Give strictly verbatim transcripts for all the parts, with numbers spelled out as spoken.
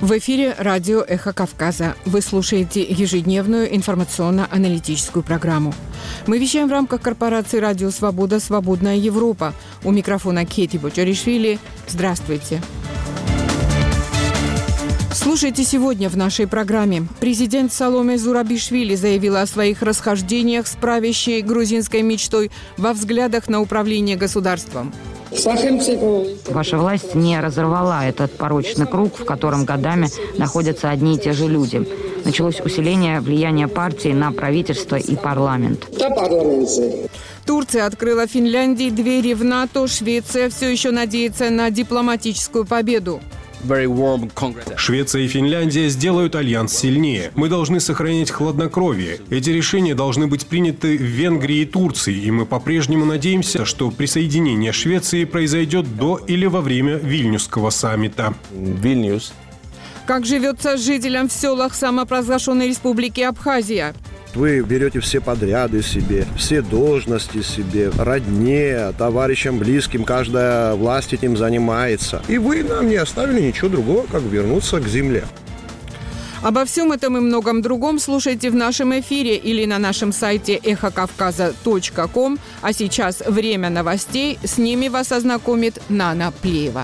В эфире радио «Эхо Кавказа». Вы слушаете ежедневную информационно-аналитическую программу. Мы вещаем в рамках корпорации «Радио Свобода. Свободная Европа». У микрофона Кети Бочаришвили. Здравствуйте. Слушайте сегодня в нашей программе. Президент Саломе Зурабишвили заявила о своих расхождениях с правящей грузинской мечтой во взглядах на управление государством. Ваша власть не разорвала этот порочный круг, в котором годами находятся одни и те же люди. Началось усиление влияния партии на правительство и парламент. Турция открыла Финляндии двери в НАТО. Швеция все еще надеется на дипломатическую победу. Швеция и Финляндия сделают альянс сильнее. Мы должны сохранять хладнокровие. Эти решения должны быть приняты в Венгрии и Турции, и мы по-прежнему надеемся, что присоединение Швеции произойдет до или во время Вильнюсского саммита. Вильнюс. Как живется жителям в селах самопровозглашенной республики Абхазия? Вы берете все подряды себе, все должности себе, родне, товарищам близким, каждая власть этим занимается. И вы нам не оставили ничего другого, как вернуться к земле. Обо всем этом и многом другом слушайте в нашем эфире или на нашем сайте эхо кавказа точка ком. А сейчас время новостей. С ними вас ознакомит Нана Плеева.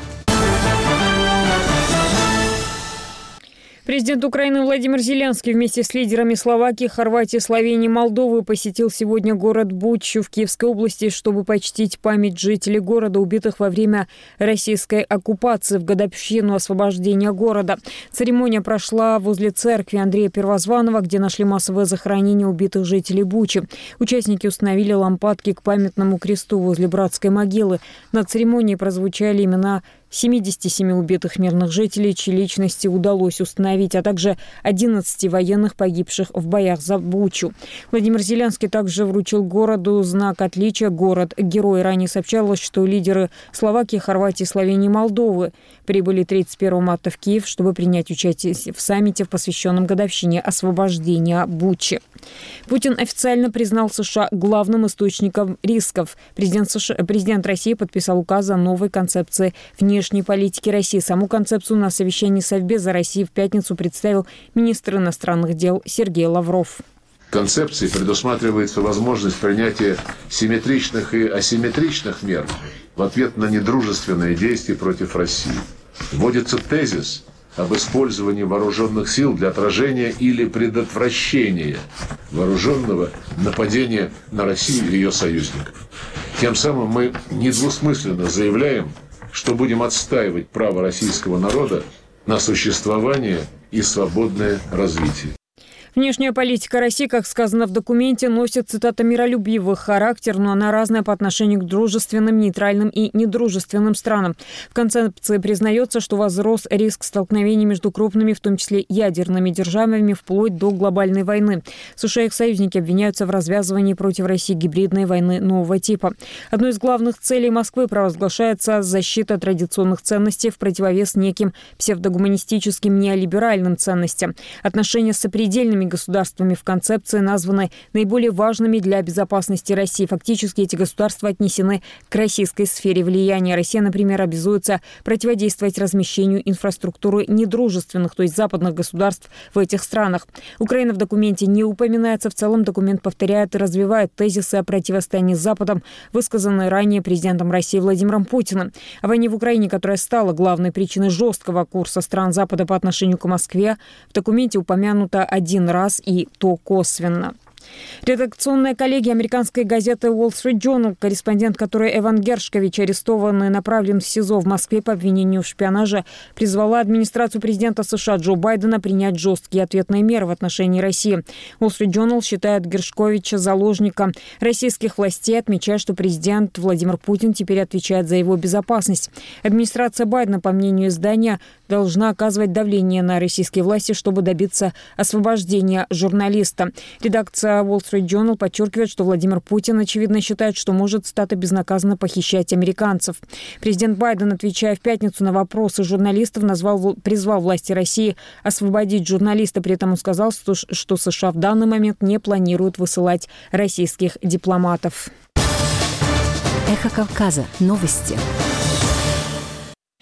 Президент Украины Владимир Зеленский вместе с лидерами Словакии, Хорватии, Словении, Молдовы посетил сегодня город Бучу в Киевской области, чтобы почтить память жителей города, убитых во время российской оккупации в годовщину освобождения города. Церемония прошла возле церкви Андрея Первозванного, где нашли массовое захоронение убитых жителей Бучи. Участники установили лампадки к памятному кресту возле братской могилы. На церемонии прозвучали имена семидесяти семи убитых мирных жителей, чьи личности удалось установить, а также одиннадцати военных, погибших в боях за Бучу. Владимир Зеленский также вручил городу знак отличия «Город-герой». Ранее сообщалось, что лидеры Словакии, Хорватии, Словении и Молдовы прибыли тридцать первого марта в Киев, чтобы принять участие в саммите, посвященном годовщине освобождения Бучи. Путин официально признал США главным источником рисков. Президент, США, президент России подписал указ о новой концепции внешней политики России. Саму концепцию на совещании Совбеза России в пятницу представил министр иностранных дел Сергей Лавров. В концепции предусматривается возможность принятия симметричных и асимметричных мер в ответ на недружественные действия против России. Вводится тезис об использовании вооруженных сил для отражения или предотвращения вооруженного нападения на Россию и ее союзников. Тем самым мы недвусмысленно заявляем, что будем отстаивать право российского народа на существование и свободное развитие. Внешняя политика России, как сказано в документе, носит, цитата, «миролюбивый характер», но она разная по отношению к дружественным, нейтральным и недружественным странам. В концепции признается, что возрос риск столкновений между крупными, в том числе ядерными державами, вплоть до глобальной войны. США и их союзники обвиняются в развязывании против России гибридной войны нового типа. Одной из главных целей Москвы провозглашается защита традиционных ценностей в противовес неким псевдогуманистическим неолиберальным ценностям. Отношения с сопредельными государствами в концепции названы наиболее важными для безопасности России. Фактически эти государства отнесены к российской сфере влияния. Россия, например, обязуется противодействовать размещению инфраструктуры недружественных, то есть западных государств в этих странах. Украина в документе не упоминается. В целом документ повторяет и развивает тезисы о противостоянии с Западом, высказанные ранее президентом России Владимиром Путиным. О войне в Украине, которая стала главной причиной жесткого курса стран Запада по отношению к Москве, в документе упомянуто один раз и то косвенно. Редакционная коллегия американской газеты Wall Street Journal, корреспондент которой Эван Гершкович, арестован и направлен в СИЗО в Москве по обвинению в шпионаже, призвала администрацию президента США Джо Байдена принять жесткие ответные меры в отношении России. Wall Street Journal считает Гершковича заложником российских властей, отмечая, что президент Владимир Путин теперь отвечает за его безопасность. Администрация Байдена, по мнению издания, должна оказывать давление на российские власти, чтобы добиться освобождения журналиста. Редакция Wall Street Journal подчеркивает, что Владимир Путин, очевидно, считает, что может стато безнаказанно похищать американцев. Президент Байден, отвечая в пятницу на вопросы журналистов, назвал, призвал власти России освободить журналиста. При этом он сказал, что, что США в данный момент не планируют высылать российских дипломатов. Эхо Кавказа. Новости.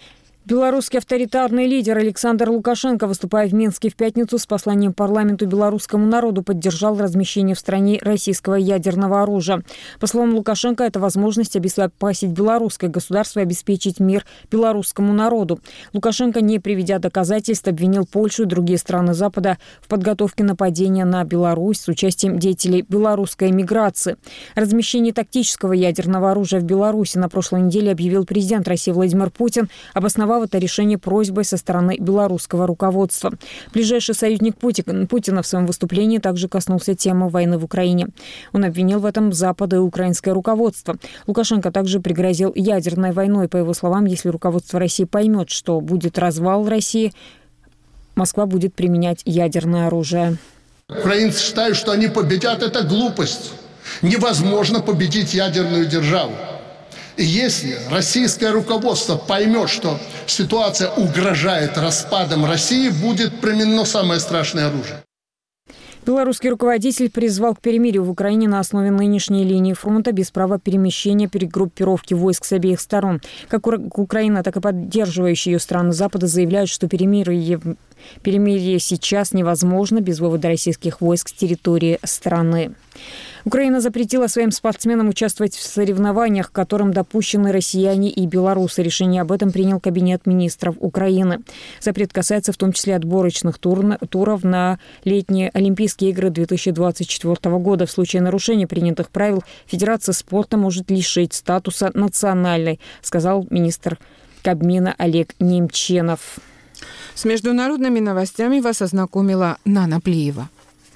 Белорусский авторитарный лидер Александр Лукашенко, выступая в Минске в пятницу с посланием парламенту белорусскому народу, поддержал размещение в стране российского ядерного оружия. По словам Лукашенко, это возможность обезопасить белорусское государство и обеспечить мир белорусскому народу. Лукашенко, не приведя доказательств, обвинил Польшу и другие страны Запада в подготовке нападения на Беларусь с участием деятелей белорусской эмиграции. Размещение тактического ядерного оружия в Беларуси на прошлой неделе объявил президент России Владимир Путин, обосновав это решение просьбой со стороны белорусского руководства. Ближайший союзник Путина в своем выступлении также коснулся темы войны в Украине. Он обвинил в этом Запад и украинское руководство. Лукашенко также пригрозил ядерной войной. По его словам, если руководство России поймет, что будет развал России, Москва будет применять ядерное оружие. Украинцы считают, что они победят. Это глупость. Невозможно победить ядерную державу. И если российское руководство поймет, что ситуация угрожает распадом России, будет применено самое страшное оружие. Белорусский руководитель призвал к перемирию в Украине на основе нынешней линии фронта без права перемещения, перегруппировки войск с обеих сторон. Как Украина, так и поддерживающие ее страны Запада заявляют, что перемирие, перемирие сейчас невозможно без вывода российских войск с территории страны. Украина запретила своим спортсменам участвовать в соревнованиях, к которым допущены россияне и белорусы. Решение об этом принял Кабинет министров Украины. Запрет касается в том числе отборочных тур, туров на летние Олимпийские игры две тысячи двадцать четвёртого года. В случае нарушения принятых правил Федерация спорта может лишить статуса национальной, сказал министр Кабмина Олег Немченов. С международными новостями вас ознакомила Нана Плиева.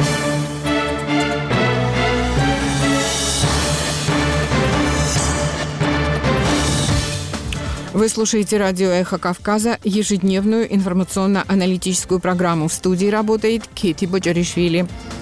Вы слушаете радио «Эхо Кавказа», ежедневную информационно-аналитическую программу. В студии работает Кети Боджаришвили.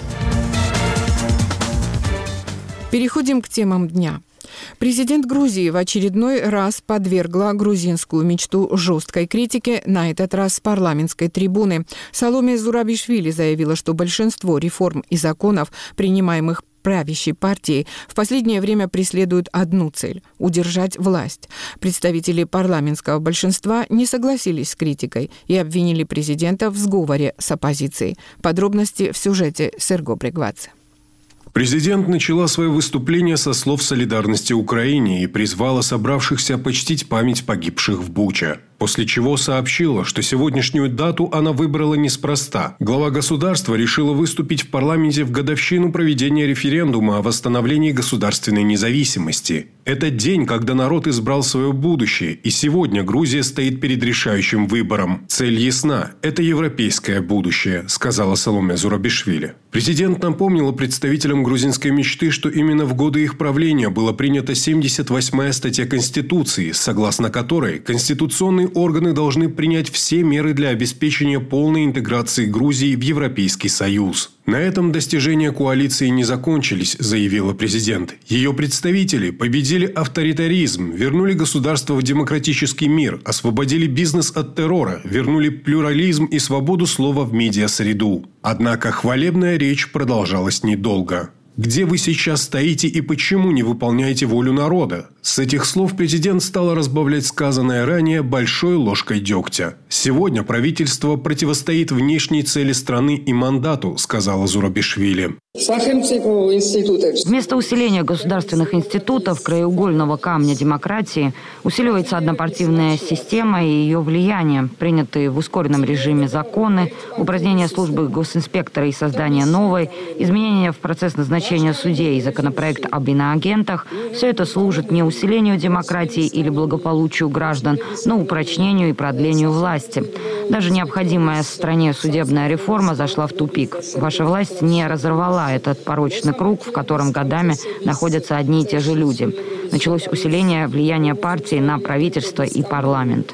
Переходим к темам дня. Президент Грузии в очередной раз подвергла грузинскую мечту жесткой критике, на этот раз с парламентской трибуны. Саломе Зурабишвили заявила, что большинство реформ и законов, принимаемых правящей партии, в последнее время преследуют одну цель – удержать власть. Представители парламентского большинства не согласились с критикой и обвинили президента в сговоре с оппозицией. Подробности в сюжете Серго Брегвадзе. Президент начала свое выступление со слов солидарности Украине и призвала собравшихся почтить память погибших в Буче. После чего сообщила, что сегодняшнюю дату она выбрала неспроста. Глава государства решила выступить в парламенте в годовщину проведения референдума о восстановлении государственной независимости. Это день, когда народ избрал свое будущее, и сегодня Грузия стоит перед решающим выбором. Цель ясна – это европейское будущее, сказала Саломе Зурабишвили. Президент напомнила представителям грузинской мечты, что именно в годы их правления была принята семьдесят восьмая статья Конституции, согласно которой конституционный органы должны принять все меры для обеспечения полной интеграции Грузии в Европейский Союз. На этом достижения коалиции не закончились, заявила президент. Ее представители победили авторитаризм, вернули государство в демократический мир, освободили бизнес от террора, вернули плюрализм и свободу слова в медиасреду. Однако хвалебная речь продолжалась недолго. Где вы сейчас стоите и почему не выполняете волю народа? С этих слов президент стала разбавлять сказанное ранее большой ложкой дегтя. Сегодня правительство противостоит внешней цели страны и мандату, сказала Зурабишвили. Вместо усиления государственных институтов, краеугольного камня демократии, усиливается однопартийная система и ее влияние, принятые в ускоренном режиме законы, упразднение службы госинспектора и создание новой, изменения в процесс назначения судей и законопроект об иноагентах – все это служит не усилению демократии или благополучию граждан, но упрочнению и продлению власти. Даже необходимая стране судебная реформа зашла в тупик. Ваша власть не разорвала этот порочный круг, в котором годами находятся одни и те же люди. Началось усиление влияния партии на правительство и парламент.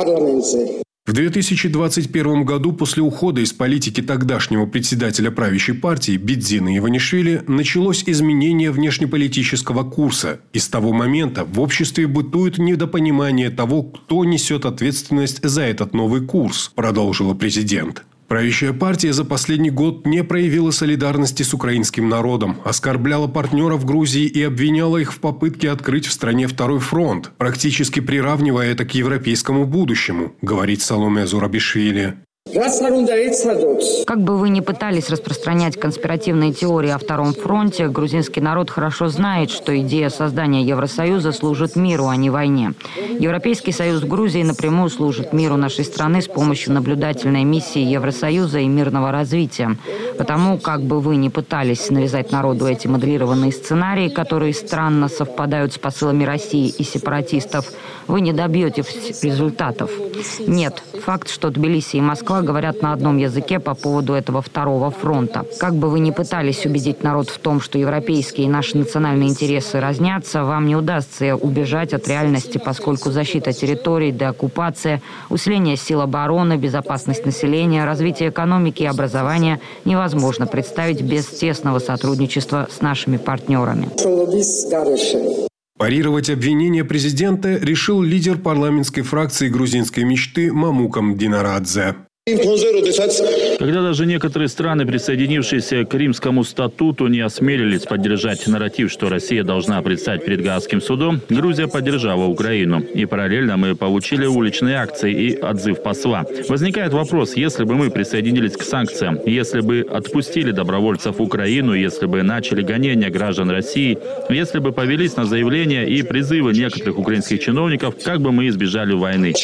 В две тысячи двадцать первом году после ухода из политики тогдашнего председателя правящей партии Бидзина Иванишвили началось изменение внешнеполитического курса. И с того момента в обществе бытует недопонимание того, кто несет ответственность за этот новый курс, продолжила президент. Правящая партия за последний год не проявила солидарности с украинским народом, оскорбляла партнеров Грузии и обвиняла их в попытке открыть в стране второй фронт, практически приравнивая это к европейскому будущему, говорит Саломе Зурабишвили. Как бы вы ни пытались распространять конспиративные теории о Втором фронте, грузинский народ хорошо знает, что идея создания Евросоюза служит миру, а не войне. Европейский союз в Грузии напрямую служит миру нашей страны с помощью наблюдательной миссии Евросоюза и мирного развития. Потому, как бы вы ни пытались навязать народу эти моделированные сценарии, которые странно совпадают с посылами России и сепаратистов, вы не добьетесь результатов. Нет, факт, что Тбилиси и Москва говорят на одном языке по поводу этого второго фронта. Как бы вы ни пытались убедить народ в том, что европейские и наши национальные интересы разнятся, вам не удастся убежать от реальности, поскольку защита территорий, деоккупация, усиление сил обороны, безопасность населения, развитие экономики и образования невозможно представить без тесного сотрудничества с нашими партнерами. Парировать обвинения президента решил лидер парламентской фракции грузинской мечты Мамукам Динарадзе. Когда даже некоторые страны, присоединившиеся к Римскому статуту, не осмелились поддержать нарратив, что Россия должна предстать перед Гаагским судом, Грузия поддержала Украину. И параллельно мы получили уличные акции и отзыв посла. Возникает вопрос, если бы мы присоединились к санкциям, если бы отпустили добровольцев в Украину, если бы начали гонения граждан России, если бы повелись на заявления и призывы некоторых украинских чиновников, как бы мы избежали войны.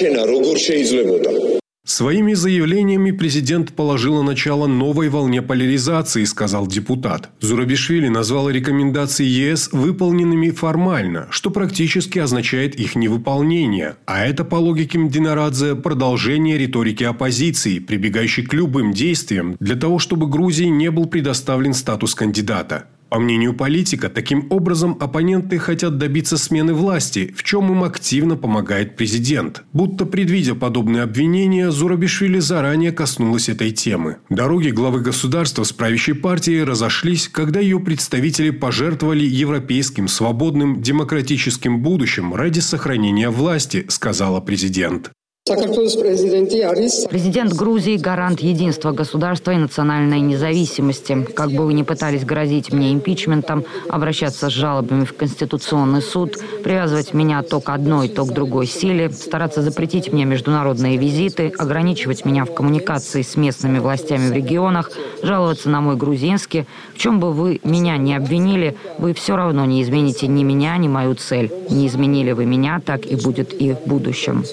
Своими заявлениями президент положила начало новой волне поляризации, сказал депутат. Зурабишвили назвал рекомендации ЕС выполненными формально, что практически означает их невыполнение. А это, по логике Динарадзе, продолжение риторики оппозиции, прибегающей к любым действиям для того, чтобы Грузии не был предоставлен статус кандидата. По мнению политика, таким образом оппоненты хотят добиться смены власти, в чем им активно помогает президент. Будто предвидя подобные обвинения, Зурабишвили заранее коснулась этой темы. Дороги главы государства с правящей партией разошлись, когда ее представители пожертвовали европейским, свободным, демократическим будущим ради сохранения власти, сказала президент. Президент Грузии – гарант единства государства и национальной независимости. Как бы вы ни пытались грозить мне импичментом, обращаться с жалобами в Конституционный суд, привязывать меня то к одной, то к другой силе, стараться запретить мне международные визиты, ограничивать меня в коммуникации с местными властями в регионах, жаловаться на мой грузинский, в чем бы вы меня ни обвинили, вы все равно не измените ни меня, ни мою цель. Не изменили вы меня, так и будет и в будущем.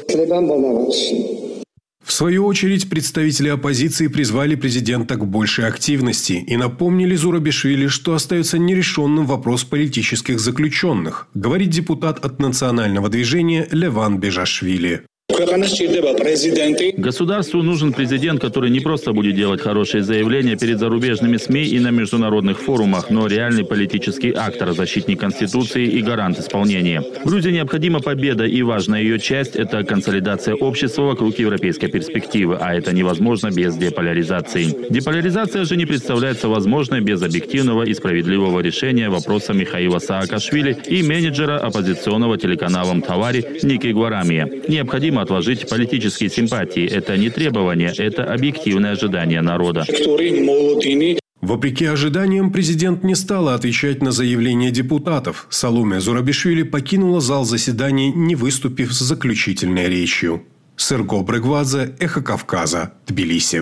В свою очередь, представители оппозиции призвали президента к большей активности и напомнили Зурабишвили, что остается нерешенным вопрос политических заключенных, говорит депутат от национального движения Леван Бежашвили. Государству нужен президент, который не просто будет делать хорошие заявления перед зарубежными СМИ и на международных форумах, но реальный политический актор, защитник Конституции и гарант исполнения. Грузии необходима победа, и важная ее часть – это консолидация общества вокруг европейской перспективы, а это невозможно без деполяризации. Деполяризация же не представляется возможной без объективного и справедливого решения вопроса Михаила Саакашвили и менеджера оппозиционного телеканала «Мтавари» Ники Гварамия. Необходимо отложить политические симпатии. Это не требование, это объективное ожидание народа. Вопреки ожиданиям, президент не стала отвечать на заявления депутатов. Саломе Зурабишвили покинула зал заседаний, не выступив с заключительной речью. Серго Брегвадзе, Эхо Кавказа, Тбилиси.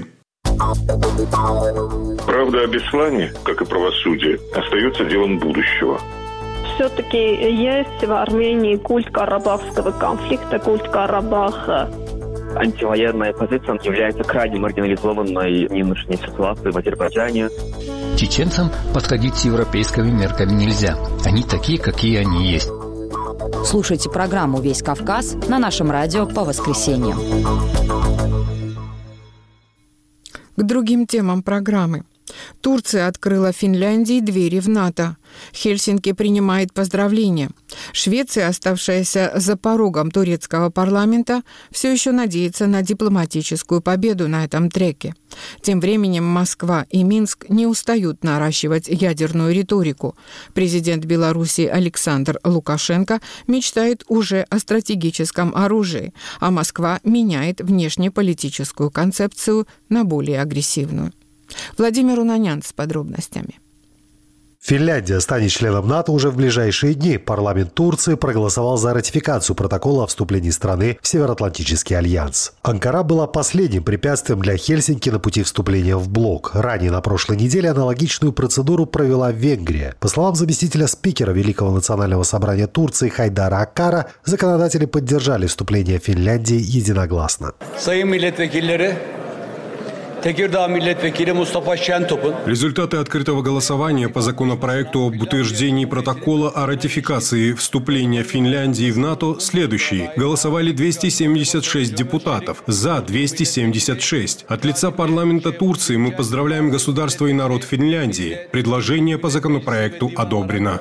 Правда о Беслане, как и правосудие, остается делом будущего. Все-таки есть в Армении культ карабахского конфликта, культ Карабаха. Антивоенная позиция является крайне маргинализованной в нынешней ситуации в Азербайджане. Чеченцам подходить с европейскими мерками нельзя. Они такие, какие они есть. Слушайте программу «Весь Кавказ» на нашем радио по воскресеньям. К другим темам программы. Турция открыла Финляндии двери в НАТО. Хельсинки принимает поздравления. Швеция, оставшаяся за порогом турецкого парламента, все еще надеется на дипломатическую победу на этом треке. Тем временем Москва и Минск не устают наращивать ядерную риторику. Президент Беларуси Александр Лукашенко мечтает уже о стратегическом оружии, а Москва меняет внешнеполитическую концепцию на более агрессивную. Владимир Унанян с подробностями. Финляндия станет членом НАТО уже в ближайшие дни. Парламент Турции проголосовал за ратификацию протокола о вступлении страны в Североатлантический альянс. Анкара была последним препятствием для Хельсинки на пути вступления в блок. Ранее на прошлой неделе аналогичную процедуру провела Венгрия. По словам заместителя спикера Великого национального собрания Турции Хайдара Аккара, законодатели поддержали вступление Финляндии единогласно. Результаты открытого голосования по законопроекту об утверждении протокола о ратификации вступления Финляндии в НАТО следующие. Голосовали двести семьдесят шесть депутатов, за двести семьдесят шесть. От лица парламента Турции мы поздравляем государство и народ Финляндии. Предложение по законопроекту одобрено.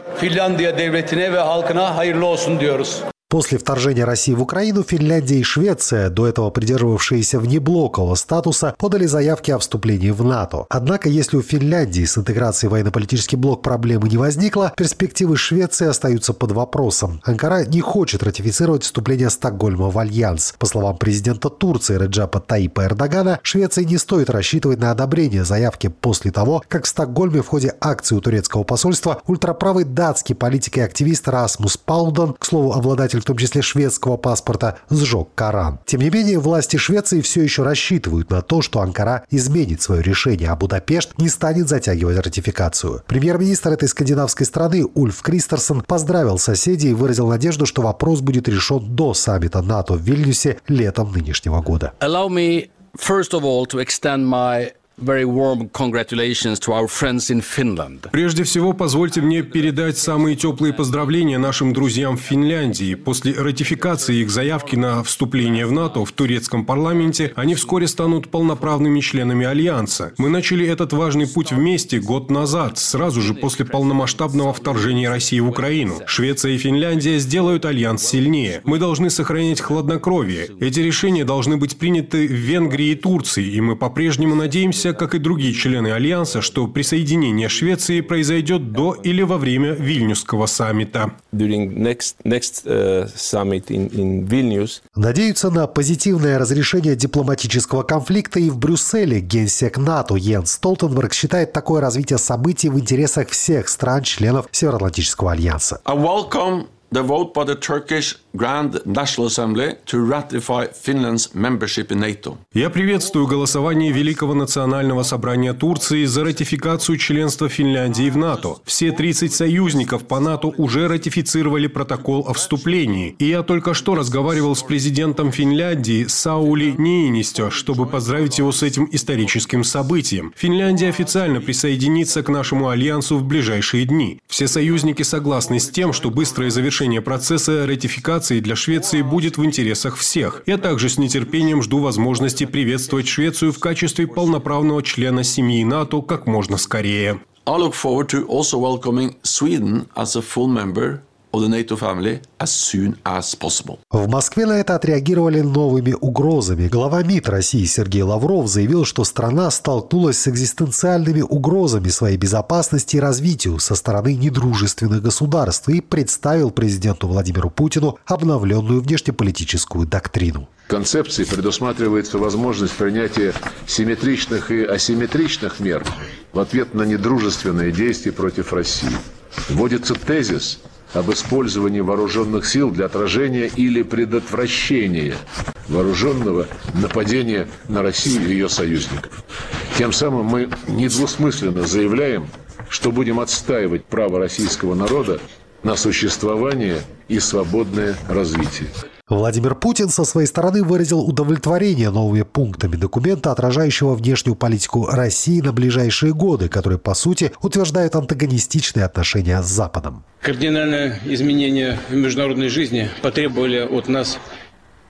После вторжения России в Украину Финляндия и Швеция, до этого придерживавшиеся внеблокового статуса, подали заявки о вступлении в НАТО. Однако, если у Финляндии с интеграцией в военно-политический блок проблемы не возникло, перспективы Швеции остаются под вопросом. Анкара не хочет ратифицировать вступление Стокгольма в альянс. По словам президента Турции Реджепа Таyyипа Эрдогана, Швеции не стоит рассчитывать на одобрение заявки после того, как в Стокгольме в ходе акции у турецкого посольства ультраправый датский политик и активист Расмус Палуден, к слову, обладатель в том числе шведского паспорта, сжег Коран. Тем не менее, власти Швеции все еще рассчитывают на то, что Анкара изменит свое решение, а Будапешт не станет затягивать ратификацию. Премьер-министр этой скандинавской страны Ульф Кристерсон поздравил соседей и выразил надежду, что вопрос будет решен до саммита НАТО в Вильнюсе летом нынешнего года. Allow me, first of all, to extend my very warm congratulations to our friends in Finland. Прежде всего, позвольте мне передать самые теплые поздравления нашим друзьям в Финляндии. После ратификации их заявки на вступление в НАТО в турецком парламенте, они вскоре станут полноправными членами Альянса. Мы начали этот важный путь вместе год назад, сразу же после полномасштабного вторжения России в Украину. Швеция и Финляндия сделают Альянс сильнее. Мы должны сохранять хладнокровие. Эти решения должны быть приняты в Венгрии и Турции, и мы по-прежнему надеемся, как и другие члены Альянса, что присоединение Швеции произойдет до или во время Вильнюсского саммита. Next, next, uh, summit in, in Vilnius. Надеются на позитивное разрешение дипломатического конфликта и в Брюсселе. Генсек НАТО Йенс Столтенберг считает такое развитие событий в интересах всех стран-членов Североатлантического альянса. I welcome the vote by the Turkish Grand National Assembly to ratify Finland's membership in NATO. Я приветствую голосование Великого национального собрания Турции за ратификацию членства Финляндии в НАТО. Все тридцать союзников по НАТО уже ратифицировали протокол о вступлении. И я только что разговаривал с президентом Финляндии Саули Ниинистё, чтобы поздравить его с этим историческим событием. Финляндия официально присоединится к нашему альянсу в ближайшие дни. Все союзники согласны с тем, что быстрое завершение процесса ратификации для Швеции будет в интересах всех. Я также с нетерпением жду возможности приветствовать Швецию в качестве полноправного члена семьи НАТО как можно скорее. I look forward to also welcoming Sweden as a full member of the NATO family as soon as possible. В Москве на это отреагировали новыми угрозами. Глава МИД России Сергей Лавров заявил, что страна столкнулась с экзистенциальными угрозами своей безопасности и развитию со стороны недружественных государств и представил президенту Владимиру Путину обновленную внешнеполитическую доктрину. В концепции предусматривается возможность принятия симметричных и асимметричных мер в ответ на недружественные действия против России. Вводится тезис об использовании вооруженных сил для отражения или предотвращения вооруженного нападения на Россию и ее союзников. Тем самым мы недвусмысленно заявляем, что будем отстаивать право российского народа на существование и свободное развитие. Владимир Путин со своей стороны выразил удовлетворение новыми пунктами документа, отражающего внешнюю политику России на ближайшие годы, который, по сути, утверждает антагонистичные отношения с Западом. Кардинальные изменения в международной жизни потребовали от нас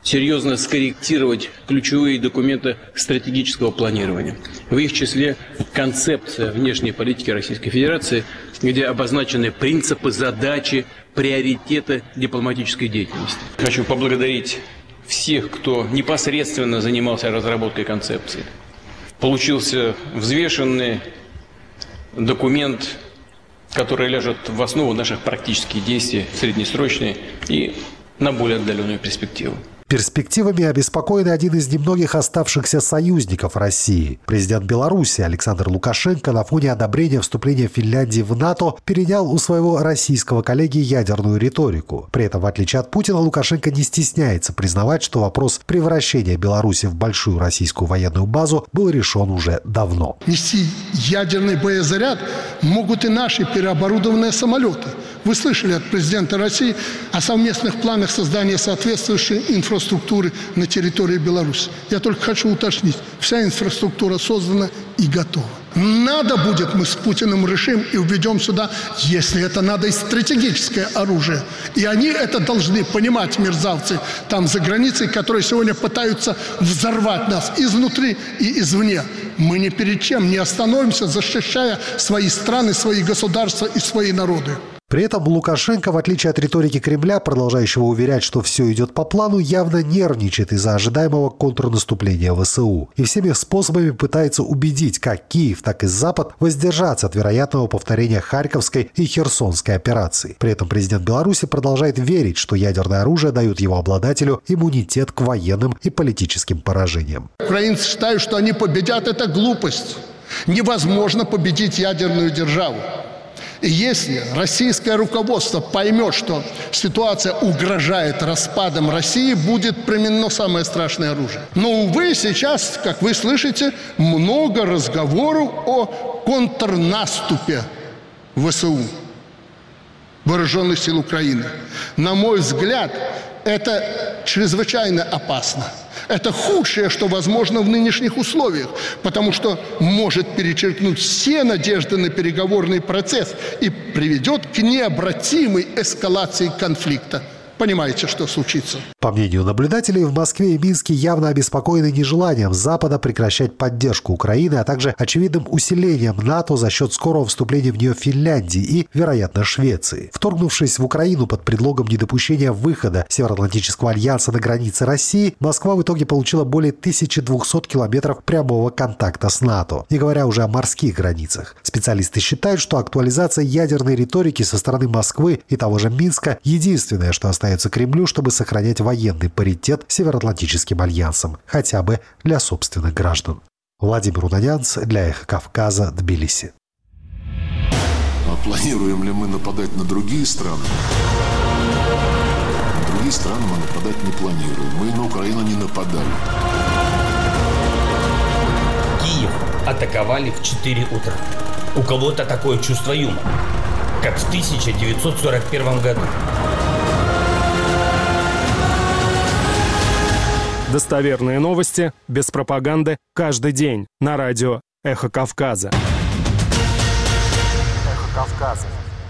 серьезно скорректировать ключевые документы стратегического планирования. В их числе концепция внешней политики Российской Федерации, где обозначены принципы, задачи, приоритеты дипломатической деятельности. Хочу поблагодарить всех, кто непосредственно занимался разработкой концепции. Получился взвешенный документ, который ляжет в основу наших практических действий в среднесрочной и на более отдаленную перспективу. Перспективами обеспокоен один из немногих оставшихся союзников России. Президент Беларуси Александр Лукашенко на фоне одобрения вступления Финляндии в НАТО перенял у своего российского коллеги ядерную риторику. При этом, в отличие от Путина, Лукашенко не стесняется признавать, что вопрос превращения Беларуси в большую российскую военную базу был решен уже давно. Нести ядерный боезаряд могут и наши переоборудованные самолеты. Вы слышали от президента России о совместных планах создания соответствующей инфраструктуры на территории Беларуси. Я только хочу уточнить, вся инфраструктура создана и готова. Надо будет, мы с Путиным решим и введем сюда, если это надо, и стратегическое оружие. И они это должны понимать, мерзавцы там за границей, которые сегодня пытаются взорвать нас изнутри и извне. Мы ни перед чем не остановимся, защищая свои страны, свои государства и свои народы. При этом Лукашенко, в отличие от риторики Кремля, продолжающего уверять, что все идет по плану, явно нервничает из-за ожидаемого контрнаступления ВСУ. И всеми способами пытается убедить как Киев, так и Запад воздержаться от вероятного повторения Харьковской и Херсонской операций. При этом президент Беларуси продолжает верить, что ядерное оружие дает его обладателю иммунитет к военным и политическим поражениям. Украинцы считают, что они победят. Это глупость. Невозможно победить ядерную державу. И если российское руководство поймет, что ситуация угрожает распадом России, будет применено самое страшное оружие. Но, увы, сейчас, как вы слышите, много разговоров о контрнаступе ВСУ, Вооруженных сил Украины. На мой взгляд, это чрезвычайно опасно. Это худшее, что возможно в нынешних условиях, потому что может перечеркнуть все надежды на переговорный процесс и приведет к необратимой эскалации конфликта. Понимаете, что случится? По мнению наблюдателей, в Москве и Минске явно обеспокоены нежеланием Запада прекращать поддержку Украины, а также очевидным усилением НАТО за счет скорого вступления в нее Финляндии и, вероятно, Швеции. Вторгнувшись в Украину под предлогом недопущения выхода Североатлантического альянса на границе России, Москва в итоге получила более тысячи двухсот километров прямого контакта с НАТО, не говоря уже о морских границах. Специалисты считают, что актуализация ядерной риторики со стороны Москвы и того же Минска – единственное, что остается Кремлю, чтобы сохранять военный паритет с Североатлантическим альянсом, хотя бы для собственных граждан. Владимир Унанянц для «Эхо Кавказа», Тбилиси. А планируем ли мы нападать на другие страны? На другие страны мы нападать не планируем. Мы на Украину не нападали. Киев атаковали в четыре утра. У кого-то такое чувство юмора, как в тысяча девятьсот сорок первом году. Достоверные новости, без пропаганды, каждый день на радио «Эхо Кавказа». «Эхо Кавказа».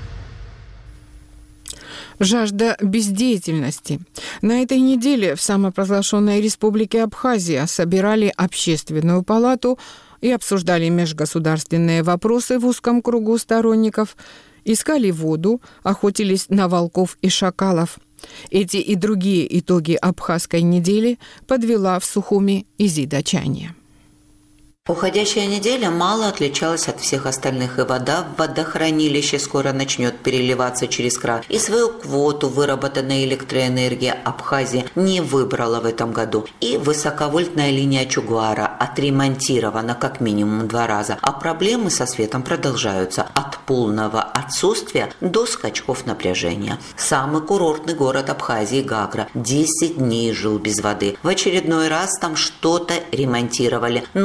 Жажда бездеятельности. На этой неделе в самопровозглашенной республике Абхазия собирали общественную палату и обсуждали межгосударственные вопросы в узком кругу сторонников, искали воду, охотились на волков и шакалов. Эти и другие итоги абхазской недели подвела в Сухуми Изида Чанья. Уходящая неделя мало отличалась от всех остальных, и вода в водохранилище скоро начнет переливаться через край. И свою квоту выработанной электроэнергии Абхазия не выбрала в этом году. И высоковольтная линия Чугуара отремонтирована как минимум два раза. А проблемы со светом продолжаются от полного отсутствия до скачков напряжения. Самый курортный город Абхазии Гагра десять дней жил без воды. В очередной раз там что-то ремонтировали. Но пора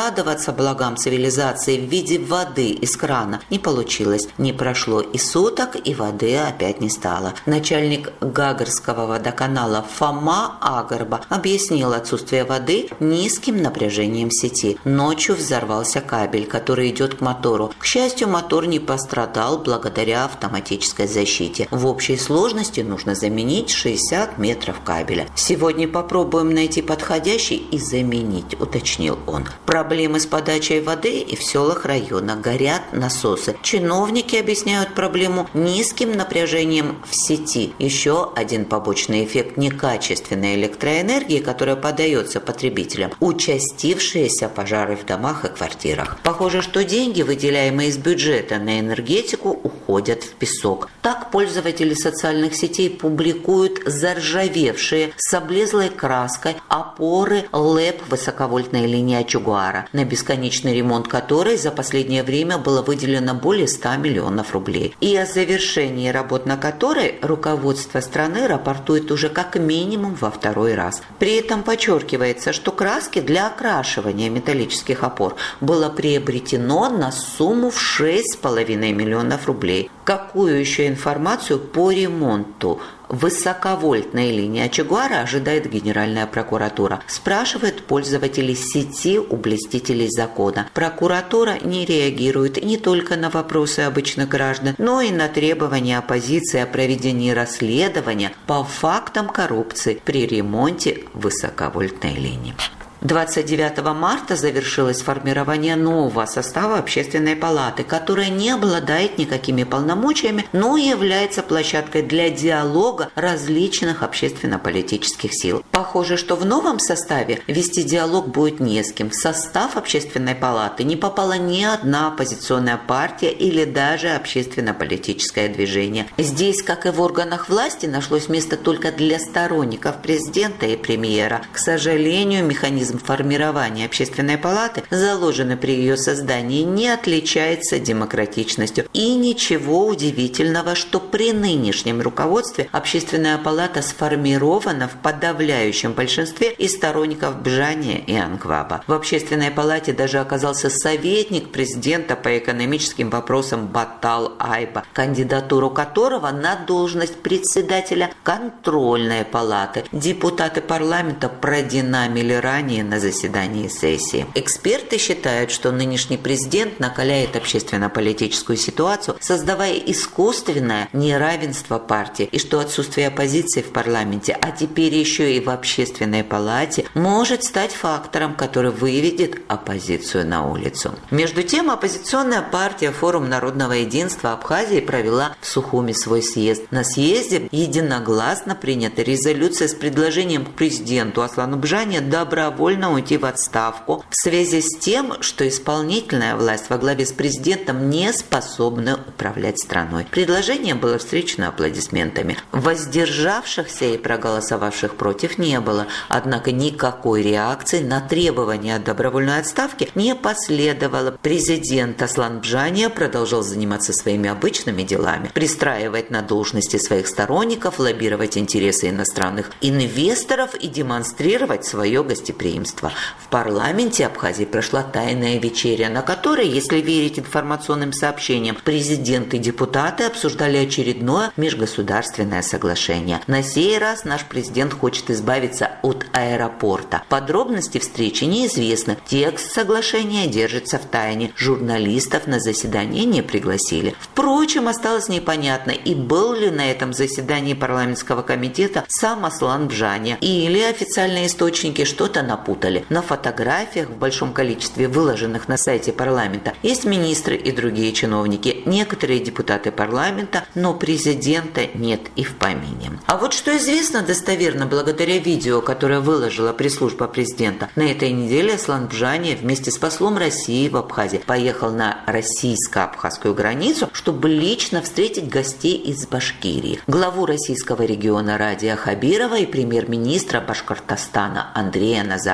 порадоваться благам цивилизации в виде воды из крана не получилось. Не прошло и суток, и воды опять не стало. Начальник Гагарского водоканала Фома Агарба объяснил отсутствие воды низким напряжением сети. Ночью взорвался кабель, который идет к мотору. К счастью, мотор не пострадал благодаря автоматической защите. В общей сложности нужно заменить шестьдесят метров кабеля. Сегодня попробуем найти подходящий и заменить, уточнил он. Проблемы с подачей воды и в селах района. Горят насосы. Чиновники объясняют проблему низким напряжением в сети. Еще один побочный эффект некачественной электроэнергии, которая подается потребителям. Участившиеся пожары в домах и квартирах. Похоже, что деньги, выделяемые из бюджета на энергетику, уходят в песок. Так пользователи социальных сетей публикуют заржавевшие с облезлой краской опоры ЛЭП высоковольтной линии Ачугуара, на бесконечный ремонт которой за последнее время было выделено более ста миллионов рублей. И о завершении работ на которой руководство страны рапортует уже как минимум во второй раз. При этом подчеркивается, что краски для окрашивания металлических опор было приобретено на сумму в шесть с половиной миллионов рублей. Какую еще информацию по ремонту высоковольтной линии Ачугуара ожидает Генеральная прокуратура? Спрашивают пользователи сети у блюстителей закона. Прокуратура не реагирует не только на вопросы обычных граждан, но и на требования оппозиции о проведении расследования по фактам коррупции при ремонте высоковольтной линии. двадцать девятого марта завершилось формирование нового состава Общественной палаты, которая не обладает никакими полномочиями, но является площадкой для диалога различных общественно-политических сил. Похоже, что в новом составе вести диалог будет не с кем. В состав Общественной палаты не попала ни одна оппозиционная партия или даже общественно-политическое движение. Здесь, как и в органах власти, нашлось место только для сторонников президента и премьера. К сожалению, механизм формирования Общественной палаты, заложенный при ее создании, не отличается демократичностью. И ничего удивительного, что при нынешнем руководстве Общественная палата сформирована в подавляющем большинстве из сторонников Бжания и Анкваба. В Общественной палате даже оказался советник президента по экономическим вопросам Батал Айба, кандидатуру которого на должность председателя контрольной палаты депутаты парламента продинамили ранее на заседании сессии. Эксперты считают, что нынешний президент накаляет общественно-политическую ситуацию, создавая искусственное неравенство партии, и что отсутствие оппозиции в парламенте, а теперь еще и в Общественной палате, может стать фактором, который выведет оппозицию на улицу. Между тем, оппозиционная партия Форум народного единства Абхазии провела в Сухуми свой съезд. На съезде единогласно принята резолюция с предложением к президенту Аслану Бжане добровольно уйти в отставку в связи с тем, что исполнительная власть во главе с президентом не способна управлять страной. Предложение было встречено аплодисментами. Воздержавшихся и проголосовавших против не было, однако никакой реакции на требования о добровольной отставке не последовало. Президент Аслан Бжания продолжал заниматься своими обычными делами, пристраивать на должности своих сторонников, лоббировать интересы иностранных инвесторов и демонстрировать свое гостеприимство. В парламенте Абхазии прошла тайная вечеря, на которой, если верить информационным сообщениям, президент и депутаты обсуждали очередное межгосударственное соглашение. На сей раз наш президент хочет избавиться от аэропорта. Подробности встречи неизвестны. Текст соглашения держится в тайне. Журналистов на заседание не пригласили. Впрочем, осталось непонятно, и был ли на этом заседании парламентского комитета сам Аслан Бжания, или официальные источники что-то напутали. На фотографиях в большом количестве, выложенных на сайте парламента, есть министры и другие чиновники, некоторые депутаты парламента, но президента нет и в помине. А вот что известно достоверно благодаря видео, которое выложила пресс-служба президента. На этой неделе Аслан Бжания вместе с послом России в Абхазии поехал на российско-абхазскую границу, чтобы лично встретить гостей из Башкирии. Главу российского региона Радия Хабирова и премьер-министра Башкортостана Андрея Назарова.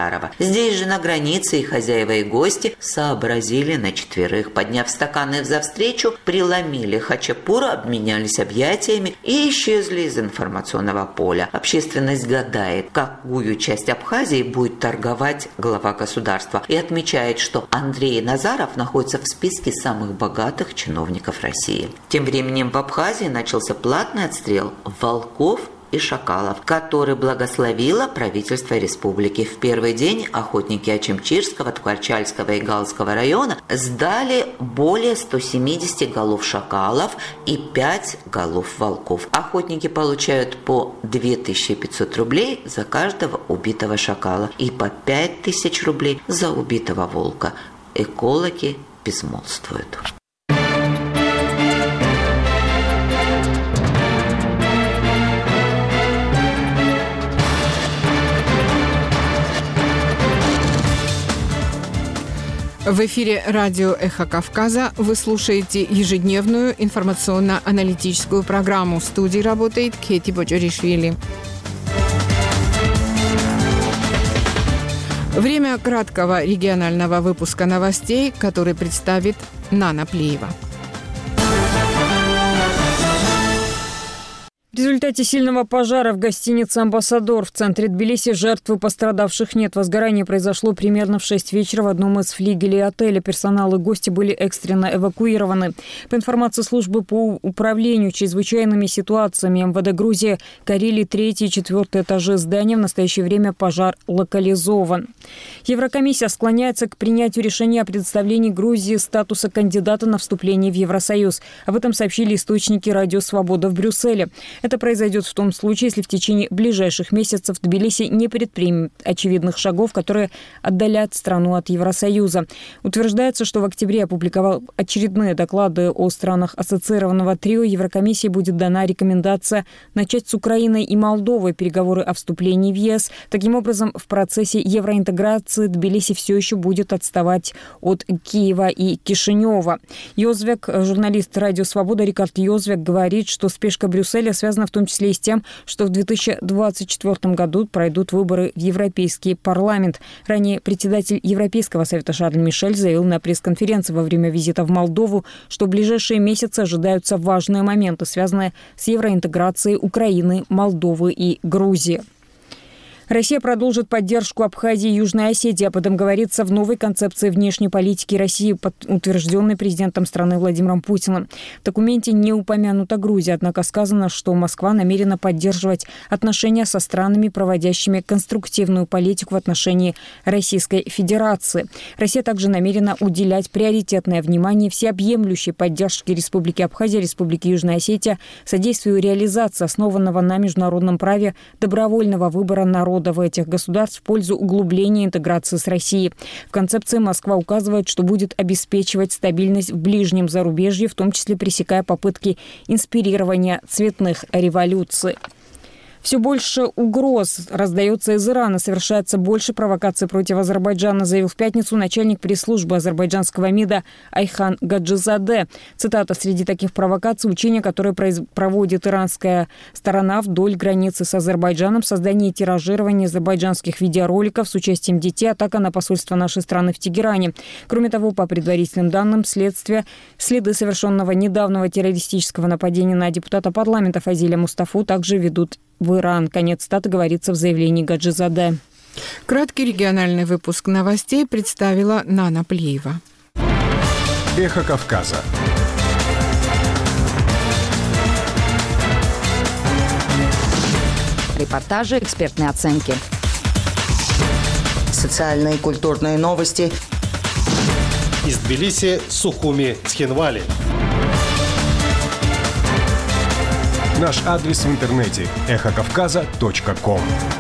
Назарова. Здесь же на границе и хозяева, и гости сообразили на четверых. Подняв стаканы за встречу, преломили хачапура, обменялись объятиями и исчезли из информационного поля. Общественность гадает, какую часть Абхазии будет торговать глава государства, и отмечает, что Андрей Назаров находится в списке самых богатых чиновников России. Тем временем в Абхазии начался платный отстрел волков и шакалов, который благословило правительство республики. В первый день охотники Ачимчирского, Ткачальского и Галского района сдали более ста семидесяти голов шакалов и пять голов волков. Охотники получают по две тысячи пятьсот рублей за каждого убитого шакала и по пять тысяч рублей за убитого волка. Экологи безмолвствуют. В эфире радио «Эхо Кавказа» вы слушаете ежедневную информационно-аналитическую программу. В студии работает Кети Боджоришвили. Время краткого регионального выпуска новостей, который представит Нана Плиева. В результате сильного пожара в гостинице «Амбассадор» в центре Тбилиси жертв и пострадавших нет. Возгорание произошло примерно в шесть вечера в одном из флигелей отеля. Персонал и гости были экстренно эвакуированы. По информации службы по управлению чрезвычайными ситуациями МВД Грузии, горели третий и четвертый этажи здания. В настоящее время пожар локализован. Еврокомиссия склоняется к принятию решения о предоставлении Грузии статуса кандидата на вступление в Евросоюз. Об этом сообщили источники «Радио Свобода» в Брюсселе. Это произойдет в том случае, если в течение ближайших месяцев Тбилиси не предпримет очевидных шагов, которые отдалят страну от Евросоюза. Утверждается, что в октябре опубликовал очередные доклады о странах ассоциированного трио. Еврокомиссии будет дана рекомендация начать с Украиной и Молдовой переговоры о вступлении в ЕС. Таким образом, в процессе евроинтеграции Тбилиси все еще будет отставать от Киева и Кишинева. Йозвек, журналист «Радио Свобода» Рикард Йозвек говорит, что спешка Брюсселя связана в том числе и с тем, что в две тысячи двадцать четвёртом году пройдут выборы в Европейский парламент. Ранее председатель Европейского совета Шарль Мишель заявил на пресс-конференции во время визита в Молдову, что в ближайшие месяцы ожидаются важные моменты, связанные с евроинтеграцией Украины, Молдовы и Грузии. Россия продолжит поддержку Абхазии и Южной Осетии. Об этом говорится в новой концепции внешней политики России, утвержденной президентом страны Владимиром Путиным. В документе не упомянута Грузия, однако сказано, что Москва намерена поддерживать отношения со странами, проводящими конструктивную политику в отношении Российской Федерации. Россия также намерена уделять приоритетное внимание всеобъемлющей поддержке Республики Абхазия, Республики Южная Осетия, содействию реализации основанного на международном праве добровольного выбора народа в этих государств в пользу углубления интеграции с Россией. В концепции Москва указывает, что будет обеспечивать стабильность в ближнем зарубежье, в том числе пресекая попытки инспирирования цветных революций. Все больше угроз раздается из Ирана. Совершается больше провокаций против Азербайджана, заявил в пятницу начальник пресс-службы азербайджанского МИДа Айхан Гаджизаде. Цитата: «Среди таких провокаций учения, которые проводит иранская сторона вдоль границы с Азербайджаном, создание и тиражирование азербайджанских видеороликов с участием детей, атака на посольство нашей страны в Тегеране. Кроме того, по предварительным данным следствия, следы совершенного недавнего террористического нападения на депутата парламента Фазиля Мустафу также ведут в Иран». Конец цитаты говорится в заявлении Гаджизаде. Краткий региональный выпуск новостей представила Нана Плиева. Эхо Кавказа. Репортажи, экспертные оценки. Социальные и культурные новости. Из Тбилиси, Сухуми, Цхинвали. Наш адрес в интернете – эхо кавказа точка ком.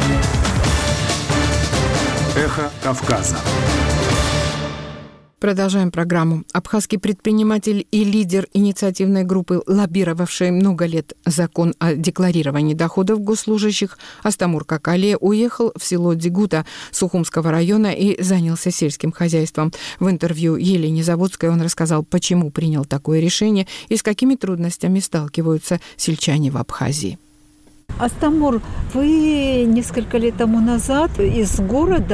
Эхо Кавказа. Продолжаем программу. Абхазский предприниматель и лидер инициативной группы, лоббировавшей много лет закон о декларировании доходов госслужащих, Астамур Какале уехал в село Дигута Сухумского района и занялся сельским хозяйством. В интервью Елене Заводской он рассказал, почему принял такое решение и с какими трудностями сталкиваются сельчане в Абхазии. Астамур, вы несколько лет тому назад из города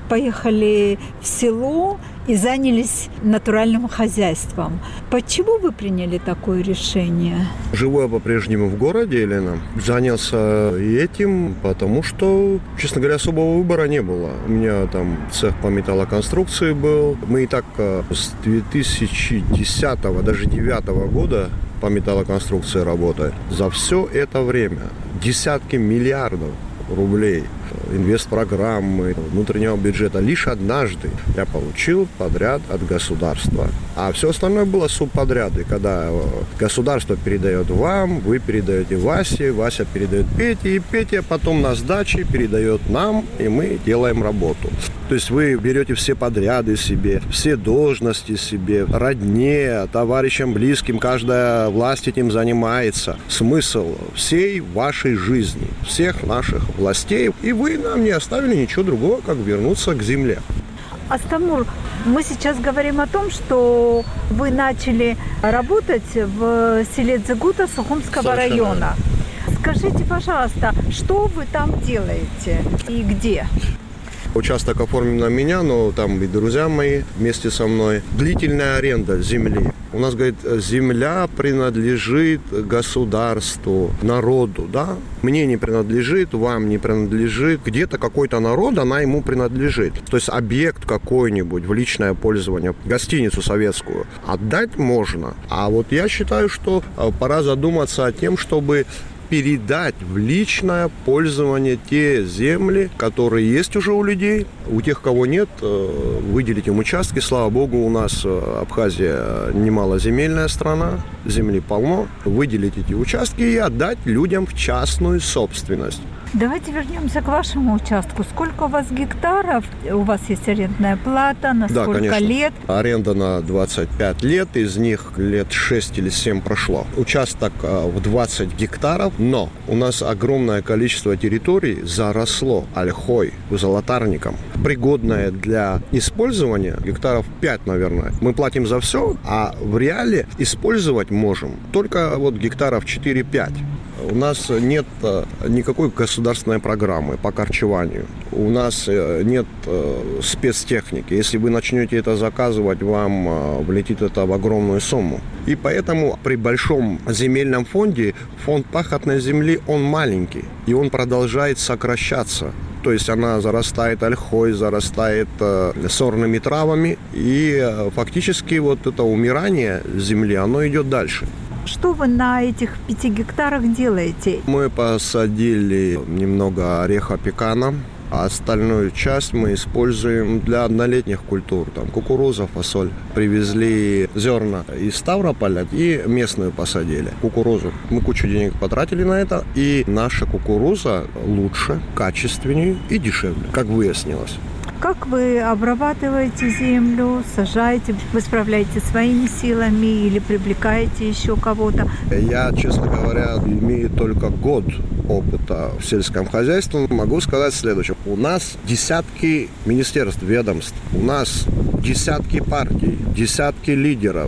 поехали в село и занялись натуральным хозяйством. Почему вы приняли такое решение? Живу я по-прежнему в городе, Елена. Занялся этим, потому что, честно говоря, особого выбора не было. У меня там цех по металлоконструкции был. Мы и так с две тысячи десятого, даже две тысячи девятого года по металлоконструкции работаем. За все это время десятки миллиардов рублей инвестпрограммы, внутреннего бюджета. Лишь однажды я получил подряд от государства. А все остальное было субподряды, когда государство передает вам, вы передаете Васе, Вася передает Пете, и Петя потом на сдаче передает нам, и мы делаем работу. То есть вы берете все подряды себе, все должности себе, родне, товарищам близким, каждая власть этим занимается. Смысл всей вашей жизни, всех наших властей, и вы нам не оставили ничего другого, как вернуться к земле. Астамур, мы сейчас говорим о том, что вы начали работать в селе Дзыгута Сухумского Совершенно. района. Скажите, пожалуйста, что вы там делаете и где? Участок оформлен на меня, но там и друзья мои вместе со мной. Длительная аренда земли. У нас, говорит, земля принадлежит государству, народу, да? Мне не принадлежит, вам не принадлежит. Где-то какой-то народ, она ему принадлежит. То есть объект какой-нибудь в личное пользование, гостиницу советскую, отдать можно. А вот я считаю, что пора задуматься о том, чтобы передать в личное пользование те земли, которые есть уже у людей. У тех, кого нет, выделить им участки. Слава богу, у нас Абхазия немалоземельная страна, земли полно. Выделить эти участки и отдать людям в частную собственность. Давайте вернемся к вашему участку. Сколько у вас гектаров? У вас есть арендная плата? На да, сколько конечно. лет? Аренда на двадцать пять лет. Из них лет шесть или семь прошло. Участок в двадцать гектаров. Но у нас огромное количество территорий заросло ольхой, золотарником. Пригодное для использования гектаров пять, наверное. Мы платим за все, а в реале использовать можем только вот гектаров четыре-пять. У нас нет никакой государственной программы по корчеванию. У нас нет спецтехники. Если вы начнете это заказывать, вам влетит это в огромную сумму. И поэтому при большом земельном фонде фонд пахотной земли, он маленький. И он продолжает сокращаться. То есть она зарастает ольхой, зарастает э, сорными травами. И э, фактически вот это умирание земли, оно идет дальше. Что вы на этих пяти гектарах делаете? Мы посадили немного ореха пекана, а остальную часть мы используем для однолетних культур. Там кукуруза, фасоль. Привезли зерна из Ставрополя и местную посадили. Кукурузу. Мы кучу денег потратили на это, и наша кукуруза лучше, качественнее и дешевле, как выяснилось. Как вы обрабатываете землю, сажаете? Вы справляете своими силами или привлекаете еще кого-то? Я, честно говоря, имею только год опыта в сельском хозяйстве. Могу сказать следующее. У нас десятки министерств, ведомств. У нас десятки партий, десятки лидеров.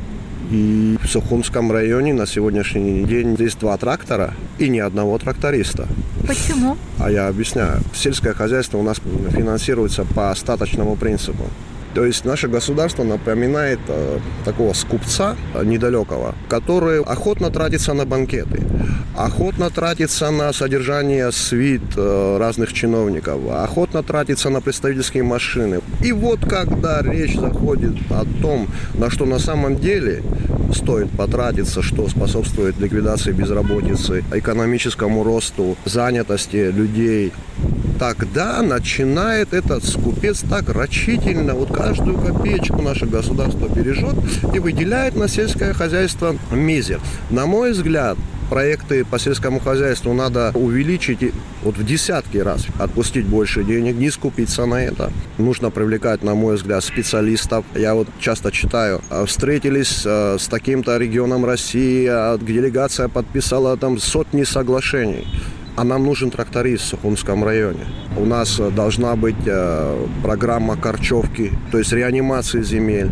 И в Сухумском районе на сегодняшний день есть два трактора и ни одного тракториста. Почему? А я объясняю. Сельское хозяйство у нас финансируется по остаточному принципу. То есть наше государство напоминает э, такого скупца э, недалекого, который охотно тратится на банкеты, охотно тратится на содержание свит э, разных чиновников, охотно тратится на представительские машины. И вот когда речь заходит о том, на что на самом деле стоит потратиться, что способствует ликвидации безработицы, экономическому росту, занятости людей, тогда начинает этот скупец так рачительно, вот каждую копеечку наше государство бережет и выделяет на сельское хозяйство мизер. На мой взгляд, проекты по сельскому хозяйству надо увеличить вот в десятки раз, отпустить больше денег, не скупиться на это. Нужно привлекать, на мой взгляд, специалистов. Я вот часто читаю, встретились с таким-то регионом России, делегация подписала там сотни соглашений. А нам нужен тракторист в Сухумском районе. У нас должна быть программа корчевки, то есть реанимации земель.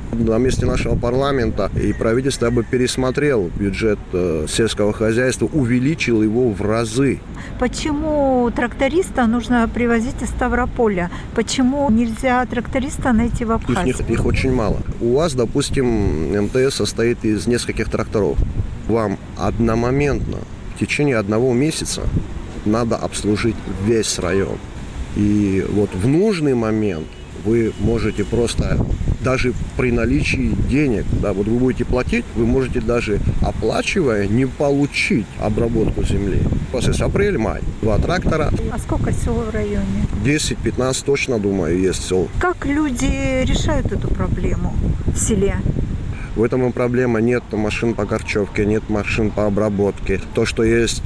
На месте нашего парламента и правительства я бы пересмотрел бюджет сельского хозяйства, увеличил его в разы. Почему тракториста нужно привозить из Ставрополя? Почему нельзя тракториста найти в Абхазии? Их, их очень мало. У вас, допустим, эм тэ эс состоит из нескольких тракторов. Вам одномоментно в течение одного месяца надо обслужить весь район. И вот в нужный момент вы можете просто, даже при наличии денег, да, вот вы будете платить, вы можете даже, оплачивая, не получить обработку земли. После апрель-май. Два трактора. А сколько сел в районе? десять-пятнадцать точно, думаю, есть сел. Как люди решают эту проблему в селе? В этом и проблема. Нет машин по корчевке, нет машин по обработке. То, что есть,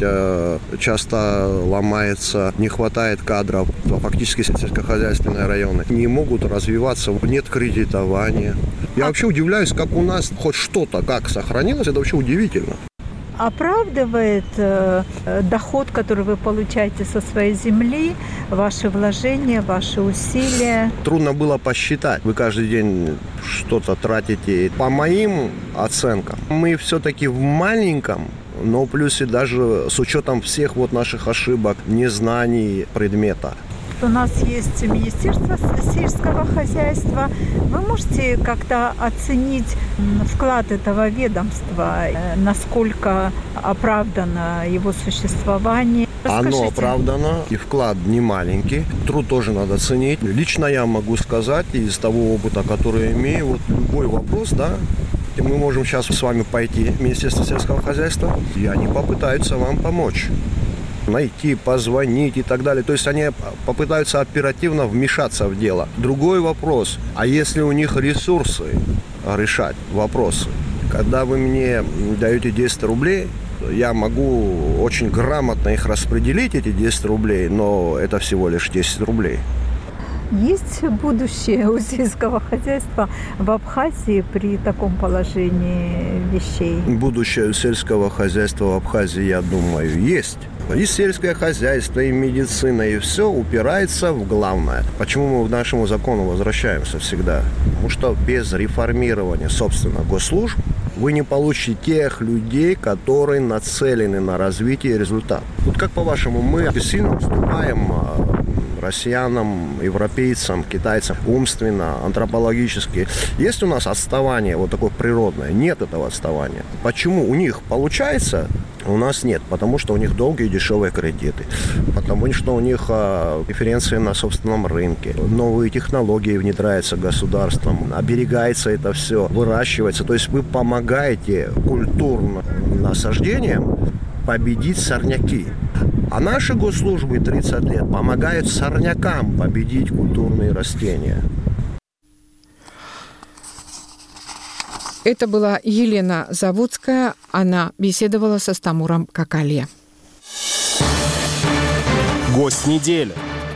часто ломается, не хватает кадров. Фактически сельскохозяйственные районы не могут развиваться, нет кредитования. Я вообще удивляюсь, как у нас хоть что-то как сохранилось, это вообще удивительно. Оправдывает э, доход, который вы получаете со своей земли, ваши вложения, ваши усилия? Трудно было посчитать. Вы каждый день что-то тратите. По моим оценкам, мы все-таки в маленьком, но плюсе даже с учетом всех вот наших ошибок, незнаний предмета. У нас есть Министерство сельского хозяйства. Вы можете как-то оценить вклад этого ведомства, насколько оправдано его существование? Расскажите. Оно оправдано, и вклад не маленький. Труд тоже надо ценить. Лично я могу сказать, из того опыта, который имею, вот любой вопрос, да, мы можем сейчас с вами пойти в Министерство сельского хозяйства, и они попытаются вам помочь. Найти, позвонить и так далее. То есть они попытаются оперативно вмешаться в дело. Другой вопрос, а если у них ресурсы решать вопросы? Когда вы мне даете десять рублей, я могу очень грамотно их распределить, эти десять рублей, но это всего лишь десять рублей. Есть будущее у сельского хозяйства в Абхазии при таком положении вещей? Будущее у сельского хозяйства в Абхазии, я думаю, есть. И сельское хозяйство, и медицина, и все упирается в главное. Почему мы к нашему закону возвращаемся всегда? Потому что без реформирования, собственно, госслужб вы не получите тех людей, которые нацелены на развитие и результат. Вот как по-вашему, мы сильно уступаем россиянам, европейцам, китайцам умственно, антропологически? Есть у нас отставание вот такое природное? Нет этого отставания. Почему у них получается, у нас нет? Потому что у них долгие и дешевые кредиты, потому что у них а, преференции на собственном рынке, новые технологии внедряются государством, оберегается это все, выращивается. То есть вы помогаете культурным насаждениям победить сорняки. А наши госслужбы тридцать лет помогают сорнякам победить культурные растения. Это была Елена Заводская. Она беседовала со Стамуром Какале. Гость недели.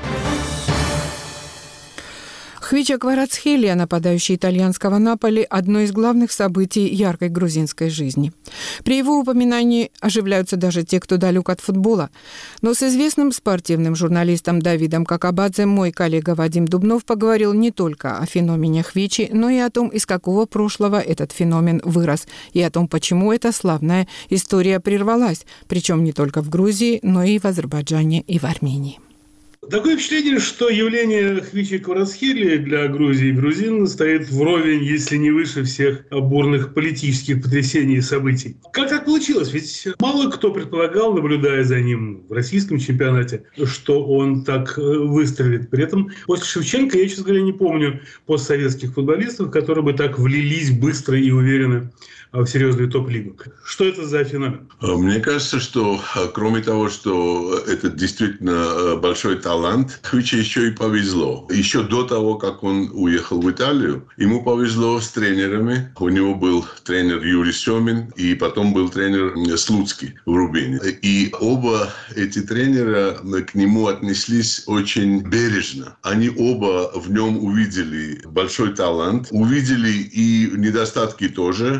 Хвича Кварацхелия, нападающий итальянского Наполи, одно из главных событий яркой грузинской жизни. При его упоминании оживляются даже те, кто далек от футбола. Но с известным спортивным журналистом Давидом Какабадзе мой коллега Вадим Дубнов поговорил не только о феномене Хвичи, но и о том, из какого прошлого этот феномен вырос, и о том, почему эта славная история прервалась, причем не только в Грузии, но и в Азербайджане и в Армении. Такое впечатление, что явление Хвичи Кварацхелии для Грузии и грузин стоит вровень, если не выше всех бурных политических потрясений и событий. Как так получилось? Ведь мало кто предполагал, наблюдая за ним в российском чемпионате, что он так выстрелит. При этом после Шевченко я, честно говоря, не помню постсоветских футболистов, которые бы так влились быстро и уверенно в серьезную топ-лигу. Что это за феномен? Мне кажется, что кроме того, что это действительно большой талант, Хвиче еще и повезло. Еще до того, как он уехал в Италию, ему повезло с тренерами. У него был тренер Юрий Семин, и потом был тренер Слуцкий в Рубине. И оба эти тренера к нему отнеслись очень бережно. Они оба в нем увидели большой талант, увидели и недостатки тоже. Слуцкий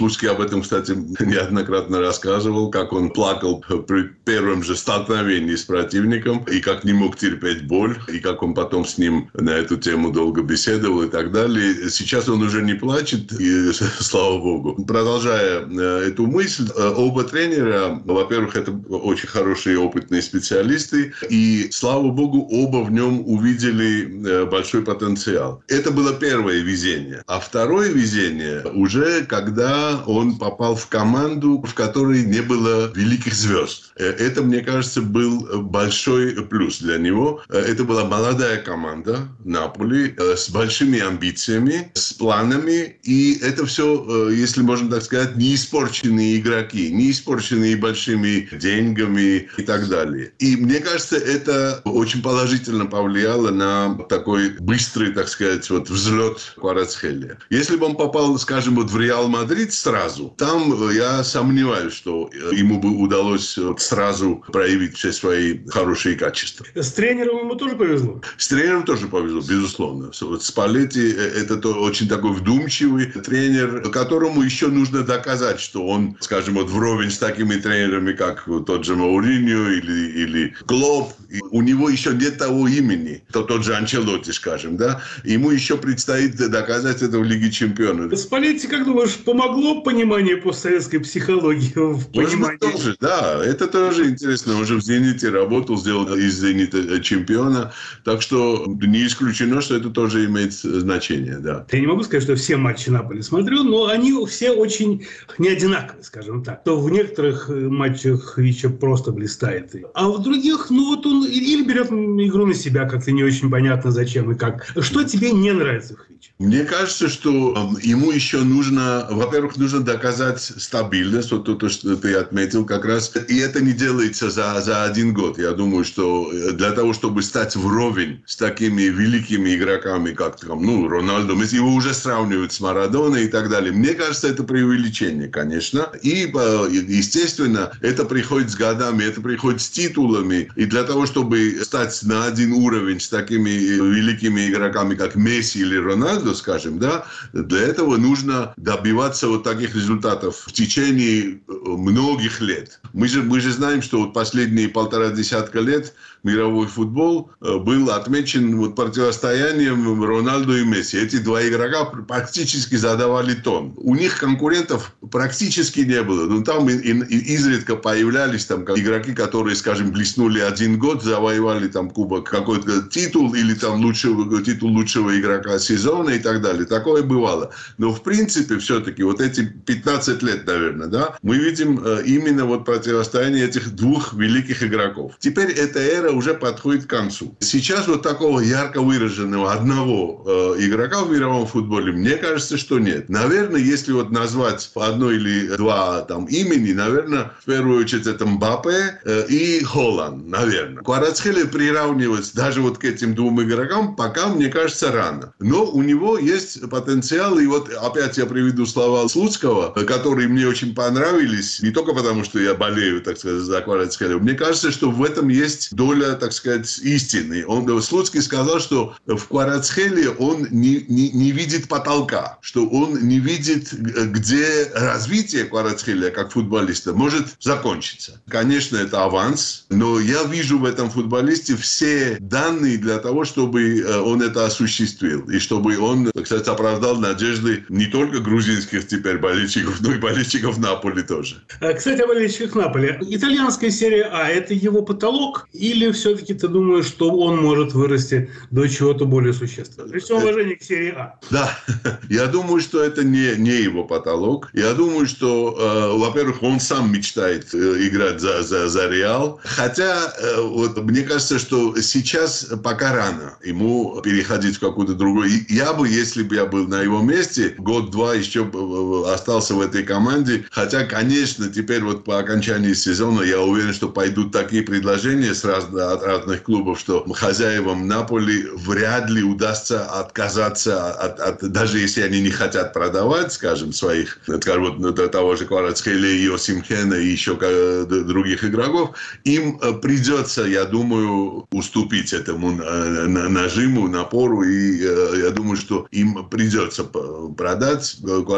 Слуцкий об этом, кстати, неоднократно рассказывал, как он плакал при первом же столкновении с противником, и как не мог терпеть боль, и как он потом с ним на эту тему долго беседовал и так далее. Сейчас он уже не плачет, и слава богу. Продолжая эту мысль, оба тренера, во-первых, это очень хорошие и опытные специалисты, и, слава богу, оба в нем увидели большой потенциал. Это было первое везение. А второе везение уже, когда он попал в команду, в которой не было великих звезд. Это, мне кажется, был большой плюс для него. Это была молодая команда Наполи с большими амбициями, с планами. И это все, если можно так сказать, не испорченные игроки, не испорченные большими деньгами и так далее. И мне кажется, это очень положительно повлияло на такой быстрый, так сказать, вот взлет Кварацхелия. Если бы он попал, скажем, вот в Реал Мадрид сразу, там я сомневаюсь, что ему бы удалось сразу проявить все свои хорошие качества. С тренером ему тоже повезло? С тренером тоже повезло, безусловно. Вот Спалетти – это очень такой вдумчивый тренер, которому еще нужно доказать, что он, скажем, вот вровень с такими тренерами, как тот же Мауриньо или, или Клоп. У него еще нет того имени, то тот же Анчелотти, скажем, да. Ему еще предстоит доказать это в Лиге Чемпионов. Спалетти, как думаешь, помогло понимание постсоветской психологии в понимании? Тоже, да, это тоже интересно. Он же в «Зените» работал, сделал из «Зенита» чемпиона. Так что не исключено, что это тоже имеет значение, да. Я не могу сказать, что все матчи Наполи смотрю, но они все очень не одинаковые, скажем так. То в некоторых матчах Хвича просто блистает. А в других, ну вот он или берет игру на себя, как-то не очень понятно зачем и как. Что тебе не нравится в Хвиче? Мне кажется, что ему еще нужно, во-первых, нужно доказать стабильность, вот то, что ты отметил как раз. И это не делается за, за один год. Я думаю, что для того, чтобы стать вровень с такими великими игроками, как там, ну, Роналдо, его уже сравнивают с Марадоной и так далее. Мне кажется, это преувеличение, конечно. И, естественно, это приходит с годами, это приходит с титулами. И для того, чтобы стать на один уровень с такими великими игроками, как Месси или Роналдо, скажем, да, для этого нужно добиваться вот таких результатов в течение многих лет. Мы же, мы же знаем, что вот последние полтора десятка лет мировой футбол был отмечен вот противостоянием Роналду и Месси. Эти два игрока практически задавали тон. У них конкурентов практически не было. Но там и, и, изредка появлялись там игроки, которые, скажем, блеснули один год, завоевали там кубок, какой-то титул или там лучшего, титул лучшего игрока сезона и так далее. Такое бывало. Но в принципе все-таки вот эти пятнадцать лет, наверное, да, мы видим именно вот противостояние этих двух великих игроков. Теперь эта эра уже подходит к концу. Сейчас вот такого ярко выраженного одного э, игрока в мировом футболе, мне кажется, что нет. Наверное, если вот назвать одно или два там имени, наверное, в первую очередь это Мбаппе э, и Холланд, наверное. Кварацхелия приравнивать даже вот к этим двум игрокам пока, мне кажется, рано. Но у него есть потенциал, и вот опять я приведу слова Слуцкого, которые мне очень понравились, не только потому, что я болею, так сказать, за Кварацхелию. Мне кажется, что в этом есть доля, так сказать, истины. Он, Слуцкий сказал, что в Кварацхелии он не, не, не видит потолка, что он не видит, где развитие Кварацхелия как футболиста может закончиться. Конечно, это аванс, но я вижу в этом футболисте все данные для того, чтобы он это осуществил, и чтобы он, так сказать, оправдал надежды не только грузинских теперь болельщиков, но и болельщиков Наполи тоже. Кстати, о болельщиках Наполи. Итальянская серия А – это его потолок? Или все-таки ты думаешь, что он может вырасти до чего-то более существенного? При всем уважении к серии А. Да, я думаю, что это не, не его потолок. Я думаю, что, э, во-первых, он сам мечтает э, играть за, за, за Реал. Хотя, э, вот, мне кажется, что сейчас пока рано ему переходить в какую-то другую. Я бы, если бы я был на его месте, год-два еще остался в этой команде. Хотя, конечно, теперь вот по окончании сезона я уверен, что пойдут такие предложения с раз, от разных клубов, что хозяевам Наполи вряд ли удастся отказаться от, от, даже если они не хотят продавать, скажем, своих, скажем, вот того же Кварацхелия, и Осимхена и еще других игроков, им придется, я думаю, уступить этому нажиму, напору, и я думаю, что им придется продать Кварацхелия.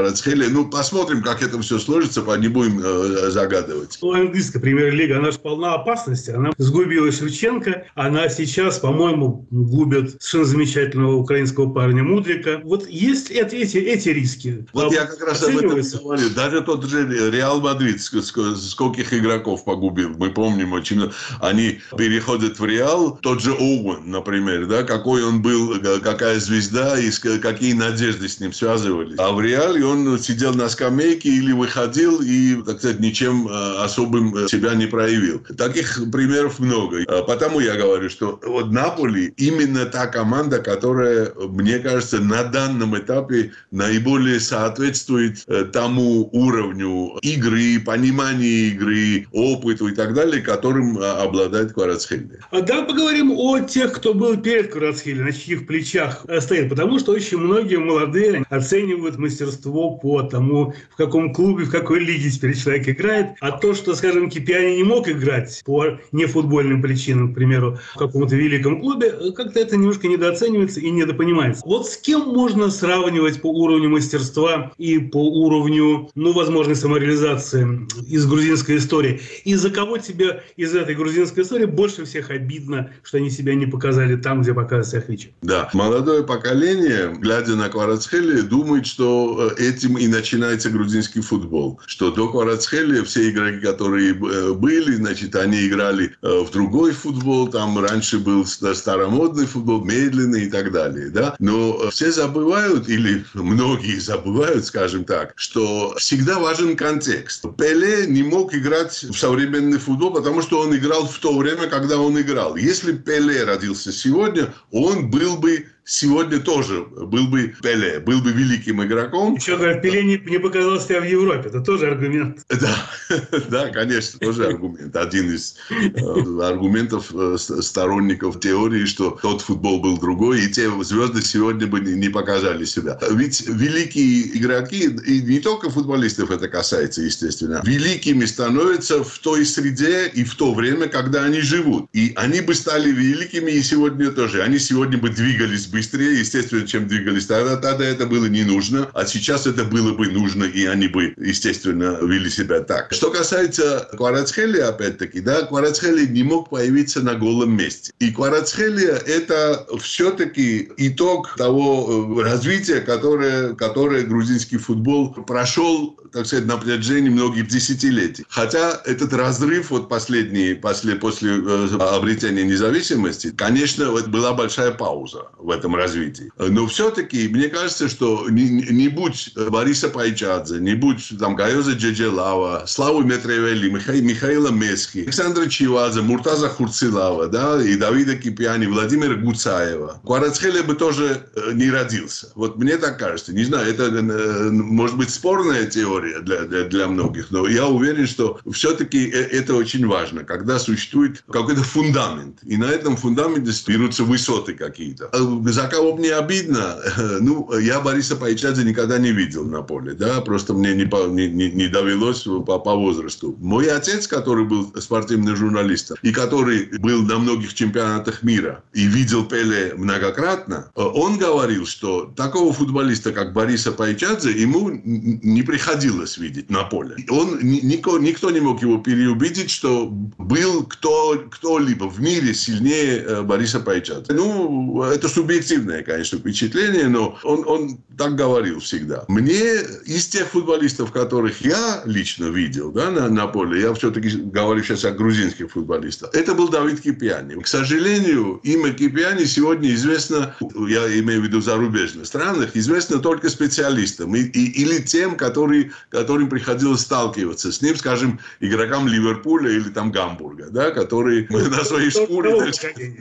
ну, посмотрим, как это все сложится, не будем э, загадывать. Ну, английская премьер-лига, она же полна опасности. Она сгубила Шевченко, она сейчас, по-моему, губит совершенно замечательного украинского парня Мудрика. Вот есть эти, эти, эти риски? Вот я как раз об этом говорю. Даже тот же Реал Мадрид скольких игроков погубил. Мы помним очень. Они переходят в Реал. Тот же Оуэн, например, да, какой он был, какая звезда и какие надежды с ним связывались. А в Реале он сидел на скамейке или выходил и, так сказать, ничем особым себя не проявил. Таких примеров много. Потому я говорю, что вот Наполи именно та команда, которая, мне кажется, на данном этапе наиболее соответствует тому уровню игры, понимания игры, опыту и так далее, которым обладает Кварацхелия. А давай поговорим о тех, кто был перед Кварацхелией, на чьих плечах стоит. Потому что очень многие молодые оценивают мастерство по тому, в каком клубе, в какой лиге теперь человек играет. А то, что, скажем, Кипиани не мог играть по нефутбольным причинам, к примеру, в каком-то великом клубе, как-то это немножко недооценивается и недопонимается. Вот с кем можно сравнивать по уровню мастерства и по уровню, ну, возможной самореализации из грузинской истории? И за кого тебе из этой грузинской истории больше всех обидно, что они себя не показали там, где показывают себя Хвича? Да, молодое поколение, глядя на Кварацхелия, думает, что этим и начинается грузинский футбол. Что до Кварацхелия все игроки, которые были, значит, они играли в другой футбол, там раньше был старомодный футбол, медленный и так далее. Да? Но все забывают, или многие забывают, скажем так, что всегда важен контекст. Пеле не мог играть в современный футбол, потому что он играл в то время, когда он играл. Если Пеле родился сегодня, он был бы сегодня тоже был бы Пеле, был бы великим игроком. Еще говорят, Пеле не, не показал себя в Европе. Это тоже аргумент. Да, да, конечно, тоже аргумент. Один из э, аргументов э, сторонников теории, что тот футбол был другой, и те звезды сегодня бы не, не показали себя. Ведь великие игроки, и не только футболистов это касается, естественно, великими становятся в той среде и в то время, когда они живут. И они бы стали великими и сегодня тоже. Они сегодня бы двигались бы быстрее, естественно, чем двигались тогда. Тогда это было не нужно, а сейчас это было бы нужно, и они бы, естественно, вели себя так. Что касается Кварацхелия, опять-таки, да, Кварацхелия не мог появиться на голом месте. И Кварацхелия – это все-таки итог того развития, которое, которое грузинский футбол прошел, так сказать, на протяжении многих десятилетий. Хотя этот разрыв вот последний, после, после обретения независимости, конечно, вот была большая пауза в этом развитии. Но все-таки, мне кажется, что не, не будь Бориса Пайчадзе, не будь там Гайоза Джеджелава, Славы Метревели, Миха... Михаила Месхи, Александра Чивадзе, Муртаза Хурцилава, да, и Давида Кипиани, Владимира Гуцаева, Кварацхелия бы тоже не родился. Вот мне так кажется. Не знаю, это может быть спорная теория для, для, для многих, но я уверен, что все-таки это очень важно, когда существует какой-то фундамент, и на этом фундаменте берутся высоты какие-то. За кого мне обидно, ну, я Бориса Пайчадзе никогда не видел на поле, да, просто мне не, не, не довелось по, по возрасту. Мой отец, который был спортивным журналистом, и который был на многих чемпионатах мира, и видел Пеле многократно, он говорил, что такого футболиста, как Бориса Пайчадзе, ему не приходилось видеть на поле. Он, никто, никто не мог его переубедить, что был кто, кто-либо в мире сильнее Бориса Пайчадзе. Ну, это субъективное, конечно, впечатление, но он, он так говорил всегда. Мне из тех футболистов, которых я лично видел, да, на, на поле, я все-таки говорю сейчас о грузинских футболистах, это был Давид Кипиани. К сожалению, имя Кипиани сегодня известно, я имею в виду в зарубежных странах, известно только специалистам и, и, или тем, которые, которым приходилось сталкиваться с ним, скажем, игрокам Ливерпуля или там Гамбурга, да, которые на своей шкуре...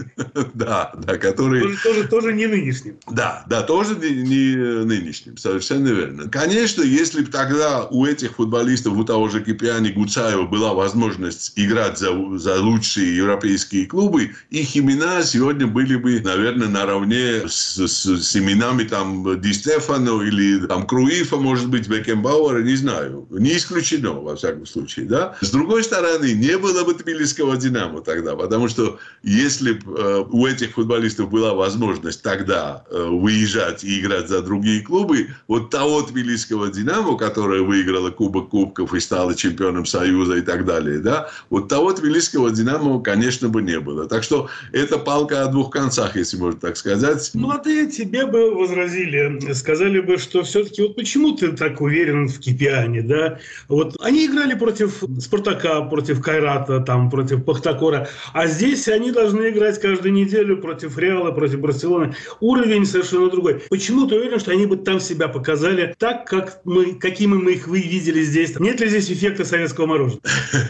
Да, да, которые... Тоже, тоже не нынешним. Да, да, тоже не, не нынешним, совершенно верно. Конечно, если бы тогда у этих футболистов, у того же Кипиани, Гуцаева была возможность играть за, за лучшие европейские клубы, их имена сегодня были бы, наверное, наравне с, с, с именами там Ди Стефано или там Круифа, может быть, Бекенбауэра, не знаю. Не исключено, во всяком случае, да. С другой стороны, не было бы тбилисского «Динамо» тогда, потому что если бы э, у этих футболистов была возможность возможность тогда выезжать и играть за другие клубы, вот того тбилисского «Динамо», которое выиграло Кубок Кубков и стало чемпионом Союза и так далее, да, вот того тбилисского «Динамо», конечно, бы не было. Так что это палка о двух концах, если можно так сказать. Молодые тебе бы возразили, сказали бы, что все-таки вот почему ты так уверен в Кипиане, да? Вот они играли против Спартака, против Кайрата, там, против Пахтакора, а здесь они должны играть каждую неделю против Реала, против Барселоны. Уровень совершенно другой. Почему ты уверен, что они бы там себя показали так, как мы, какими мы их видели здесь? Нет ли здесь эффекта советского мороженого?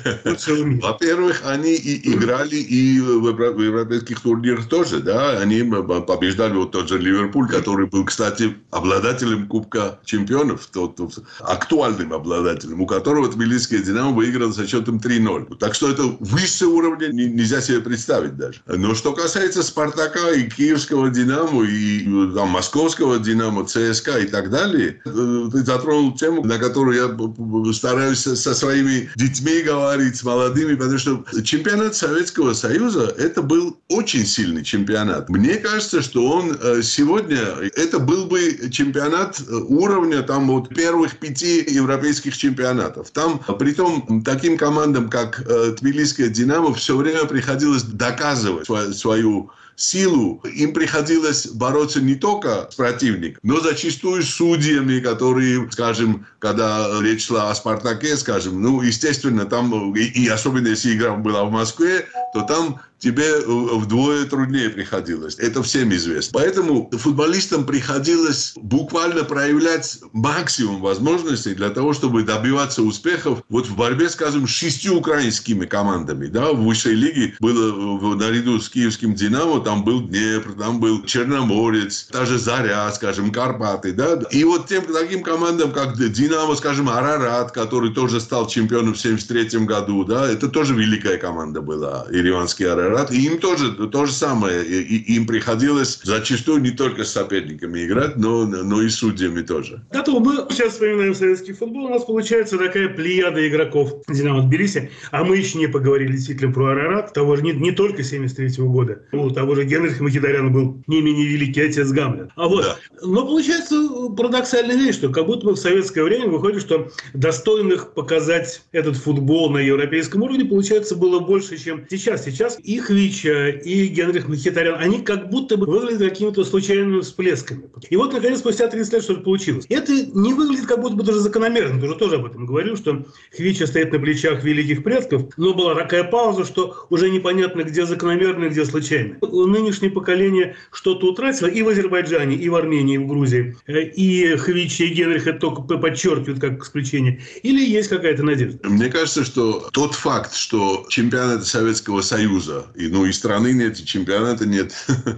Во-первых, они и играли и в европейских турнирах тоже, да, они побеждали вот тот же Ливерпуль, который был, кстати, обладателем Кубка чемпионов, тот, тот, актуальным обладателем, у которого тбилисский «Динамо» выиграл со счетом три ноль. Так что это выше уровня нельзя себе представить даже. Но что касается «Спартака» и киевского «Динамо», и там, московского «Динамо», ЦСКА и так далее, ты затронул тему, на которую я стараюсь со своими детьми говорить, с молодыми, потому что чемпионат Советского Союза – это был очень сильный чемпионат. Мне кажется, что он сегодня, это был бы чемпионат уровня там, вот, первых пяти европейских чемпионатов. Там, притом, таким командам, как тбилисское «Динамо», все время приходилось доказывать свою, свою силу. Им приходилось бороться не только с противником, но зачастую с судьями, которые, скажем, когда речь шла о «Спартаке», скажем, ну, естественно, там, и, и особенно если игра была в Москве, то там тебе вдвое труднее приходилось. Это всем известно. Поэтому футболистам приходилось буквально проявлять максимум возможностей для того, чтобы добиваться успехов вот в борьбе, скажем, с шестью украинскими командами. Да? В высшей лиге было наряду с киевским «Динамо», там был Днепр, там был Черноморец, та же Заря, скажем, Карпаты. Да? И вот тем таким командам, как «Динамо», скажем, Арарат, который тоже стал чемпионом в семьдесят третьем году, да? Это тоже великая команда была, ереванский Арарат. И им тоже то же самое. И им приходилось зачастую не только с соперниками играть, но, но и с судьями тоже. Зато мы сейчас вспоминаем советский футбол. У нас получается такая плеяда игроков «Динамо» Тбилиси. А мы еще не поговорили действительно про Арарат. Того же не, не только семьдесят третьего года. У того же Генриха Мхитаряна был не менее великий отец Гамлет. А вот. Да. Но получается парадоксальная вещь, что как будто бы в советское время выходит, что достойных показать этот футбол на европейском уровне, получается, было больше, чем сейчас. Сейчас и Хвича, и Генрих Мхитарян, они как будто бы выглядят какими-то случайными всплесками. И вот, наконец, спустя тридцать лет что-то получилось. Это не выглядит как будто бы даже закономерно. Ты уже тоже об этом говорил, что Хвича стоит на плечах великих предков, но была такая пауза, что уже непонятно, где закономерно, где случайно. Нынешнее поколение что-то утратило и в Азербайджане, и в Армении, и в Грузии. И Хвича, и Генрих это только подчеркивают как исключение. Или есть какая-то надежда? Мне кажется, что тот факт, что чемпионат Советского Союза, и, ну и страны нет, и чемпионата нет,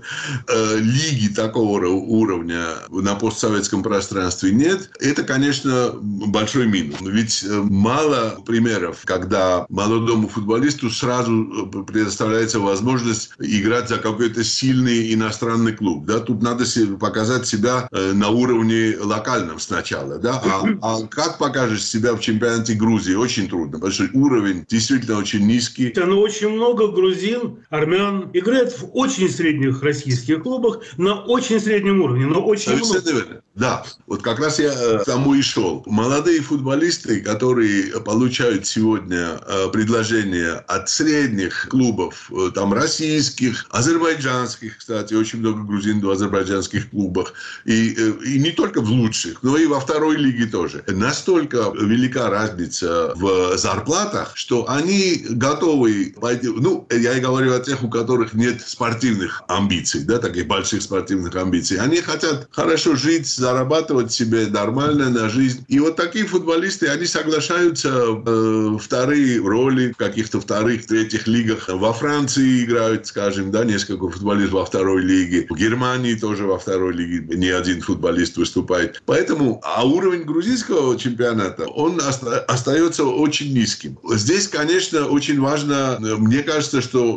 лиги такого уровня на постсоветском пространстве нет, это, конечно, большой минус. Ведь мало примеров, когда молодому футболисту сразу предоставляется возможность играть за какой-то сильный иностранный клуб. Да? Тут надо показать себя на уровне локальном сначала. Да? А, а как покажешь себя в чемпионате Грузии? Очень трудно, потому что уровень действительно очень низкий. Но очень много грузин, армян играют в очень средних российских клубах на очень среднем уровне, но очень Совершенно много. Верно. Да, вот как раз я к тому и шел. Молодые футболисты, которые получают сегодня предложения от средних клубов, там российских, азербайджанских, кстати, очень много грузин в азербайджанских клубах, и, и не только в лучших, но и во второй лиге тоже. Настолько велика разница в зарплатах, что они готовы пойти, ну, я и говорю о тех, у которых нет спортивных амбиций, да, таких больших спортивных амбиций. Они хотят хорошо жить, зарабатывать себе нормально на жизнь. И вот такие футболисты, они соглашаются э, вторые роли в каких-то вторых, третьих лигах. Во Франции играют, скажем, да, несколько футболистов во второй лиге. В Германии тоже во второй лиге не один футболист выступает. Поэтому, а уровень грузинского чемпионата, он оста- остается очень низким. Здесь, конечно, очень важно, мне кажется, что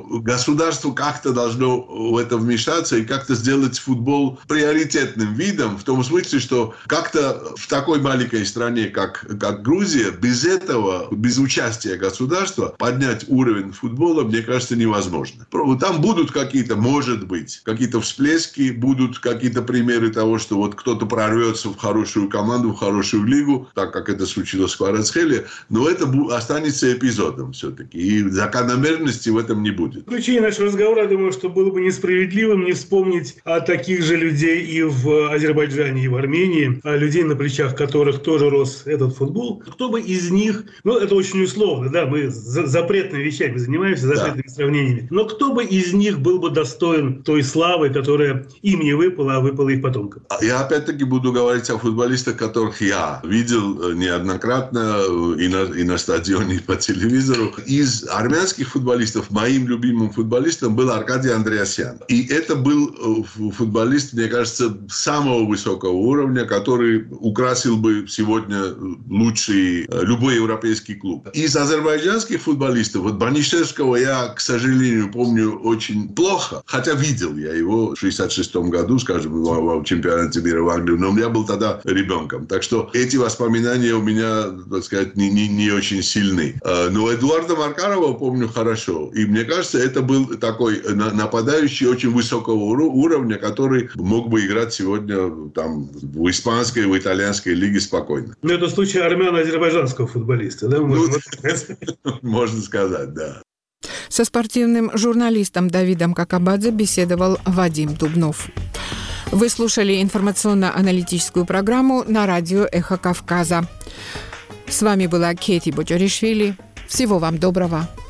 государство как-то должно в это вмешаться и как-то сделать футбол приоритетным видом, в том смысле, что как-то в такой маленькой стране, как, как Грузия, без этого, без участия государства поднять уровень футбола, мне кажется, невозможно. Там будут какие-то, может быть, какие-то всплески, будут какие-то примеры того, что вот кто-то прорвется в хорошую команду, в хорошую лигу, так как это случилось в Кварацхеле, но это останется эпизодом все-таки. И закономерности в этом не будет. В заключение нашего разговора, я думаю, что было бы несправедливым не вспомнить о таких же людей и в Азербайджане, и в Армении, о людей, на плечах которых тоже рос этот футбол. Кто бы из них, ну, это очень условно, да, мы запретными вещами занимаемся, запретными да. сравнениями, но кто бы из них был бы достоин той славы, которая им не выпала, а выпала их потомкам? Я опять-таки буду говорить о футболистах, которых я видел неоднократно и на, и на стадионе, и по телевизору. Из армянских футболистов моим любимым футболистом был Аркадий Андреасян. И это был футболист, мне кажется, самого высокого уровня, который украсил бы сегодня лучший любой европейский клуб. Из азербайджанских футболистов, вот Банишевского я, к сожалению, помню очень плохо, хотя видел я его в шестьдесят шестом году, скажем, в чемпионате мира в Англии, но я был тогда ребенком. Так что эти воспоминания у меня, так сказать, не, не, не очень сильны. Но Эдуарда Маркарова помню хорошо. И мне кажется, это был такой нападающий очень высокого уровня, который мог бы играть сегодня там, в испанской, в итальянской лиге спокойно. Но это случай армяно-азербайджанского футболиста, да? Можно, можно сказать, да. Со спортивным журналистом Давидом Какабадзе беседовал Вадим Дубнов. Вы слушали информационно-аналитическую программу на радио «Эхо Кавказа». С вами была Кети Боджоришвили. Всего вам доброго.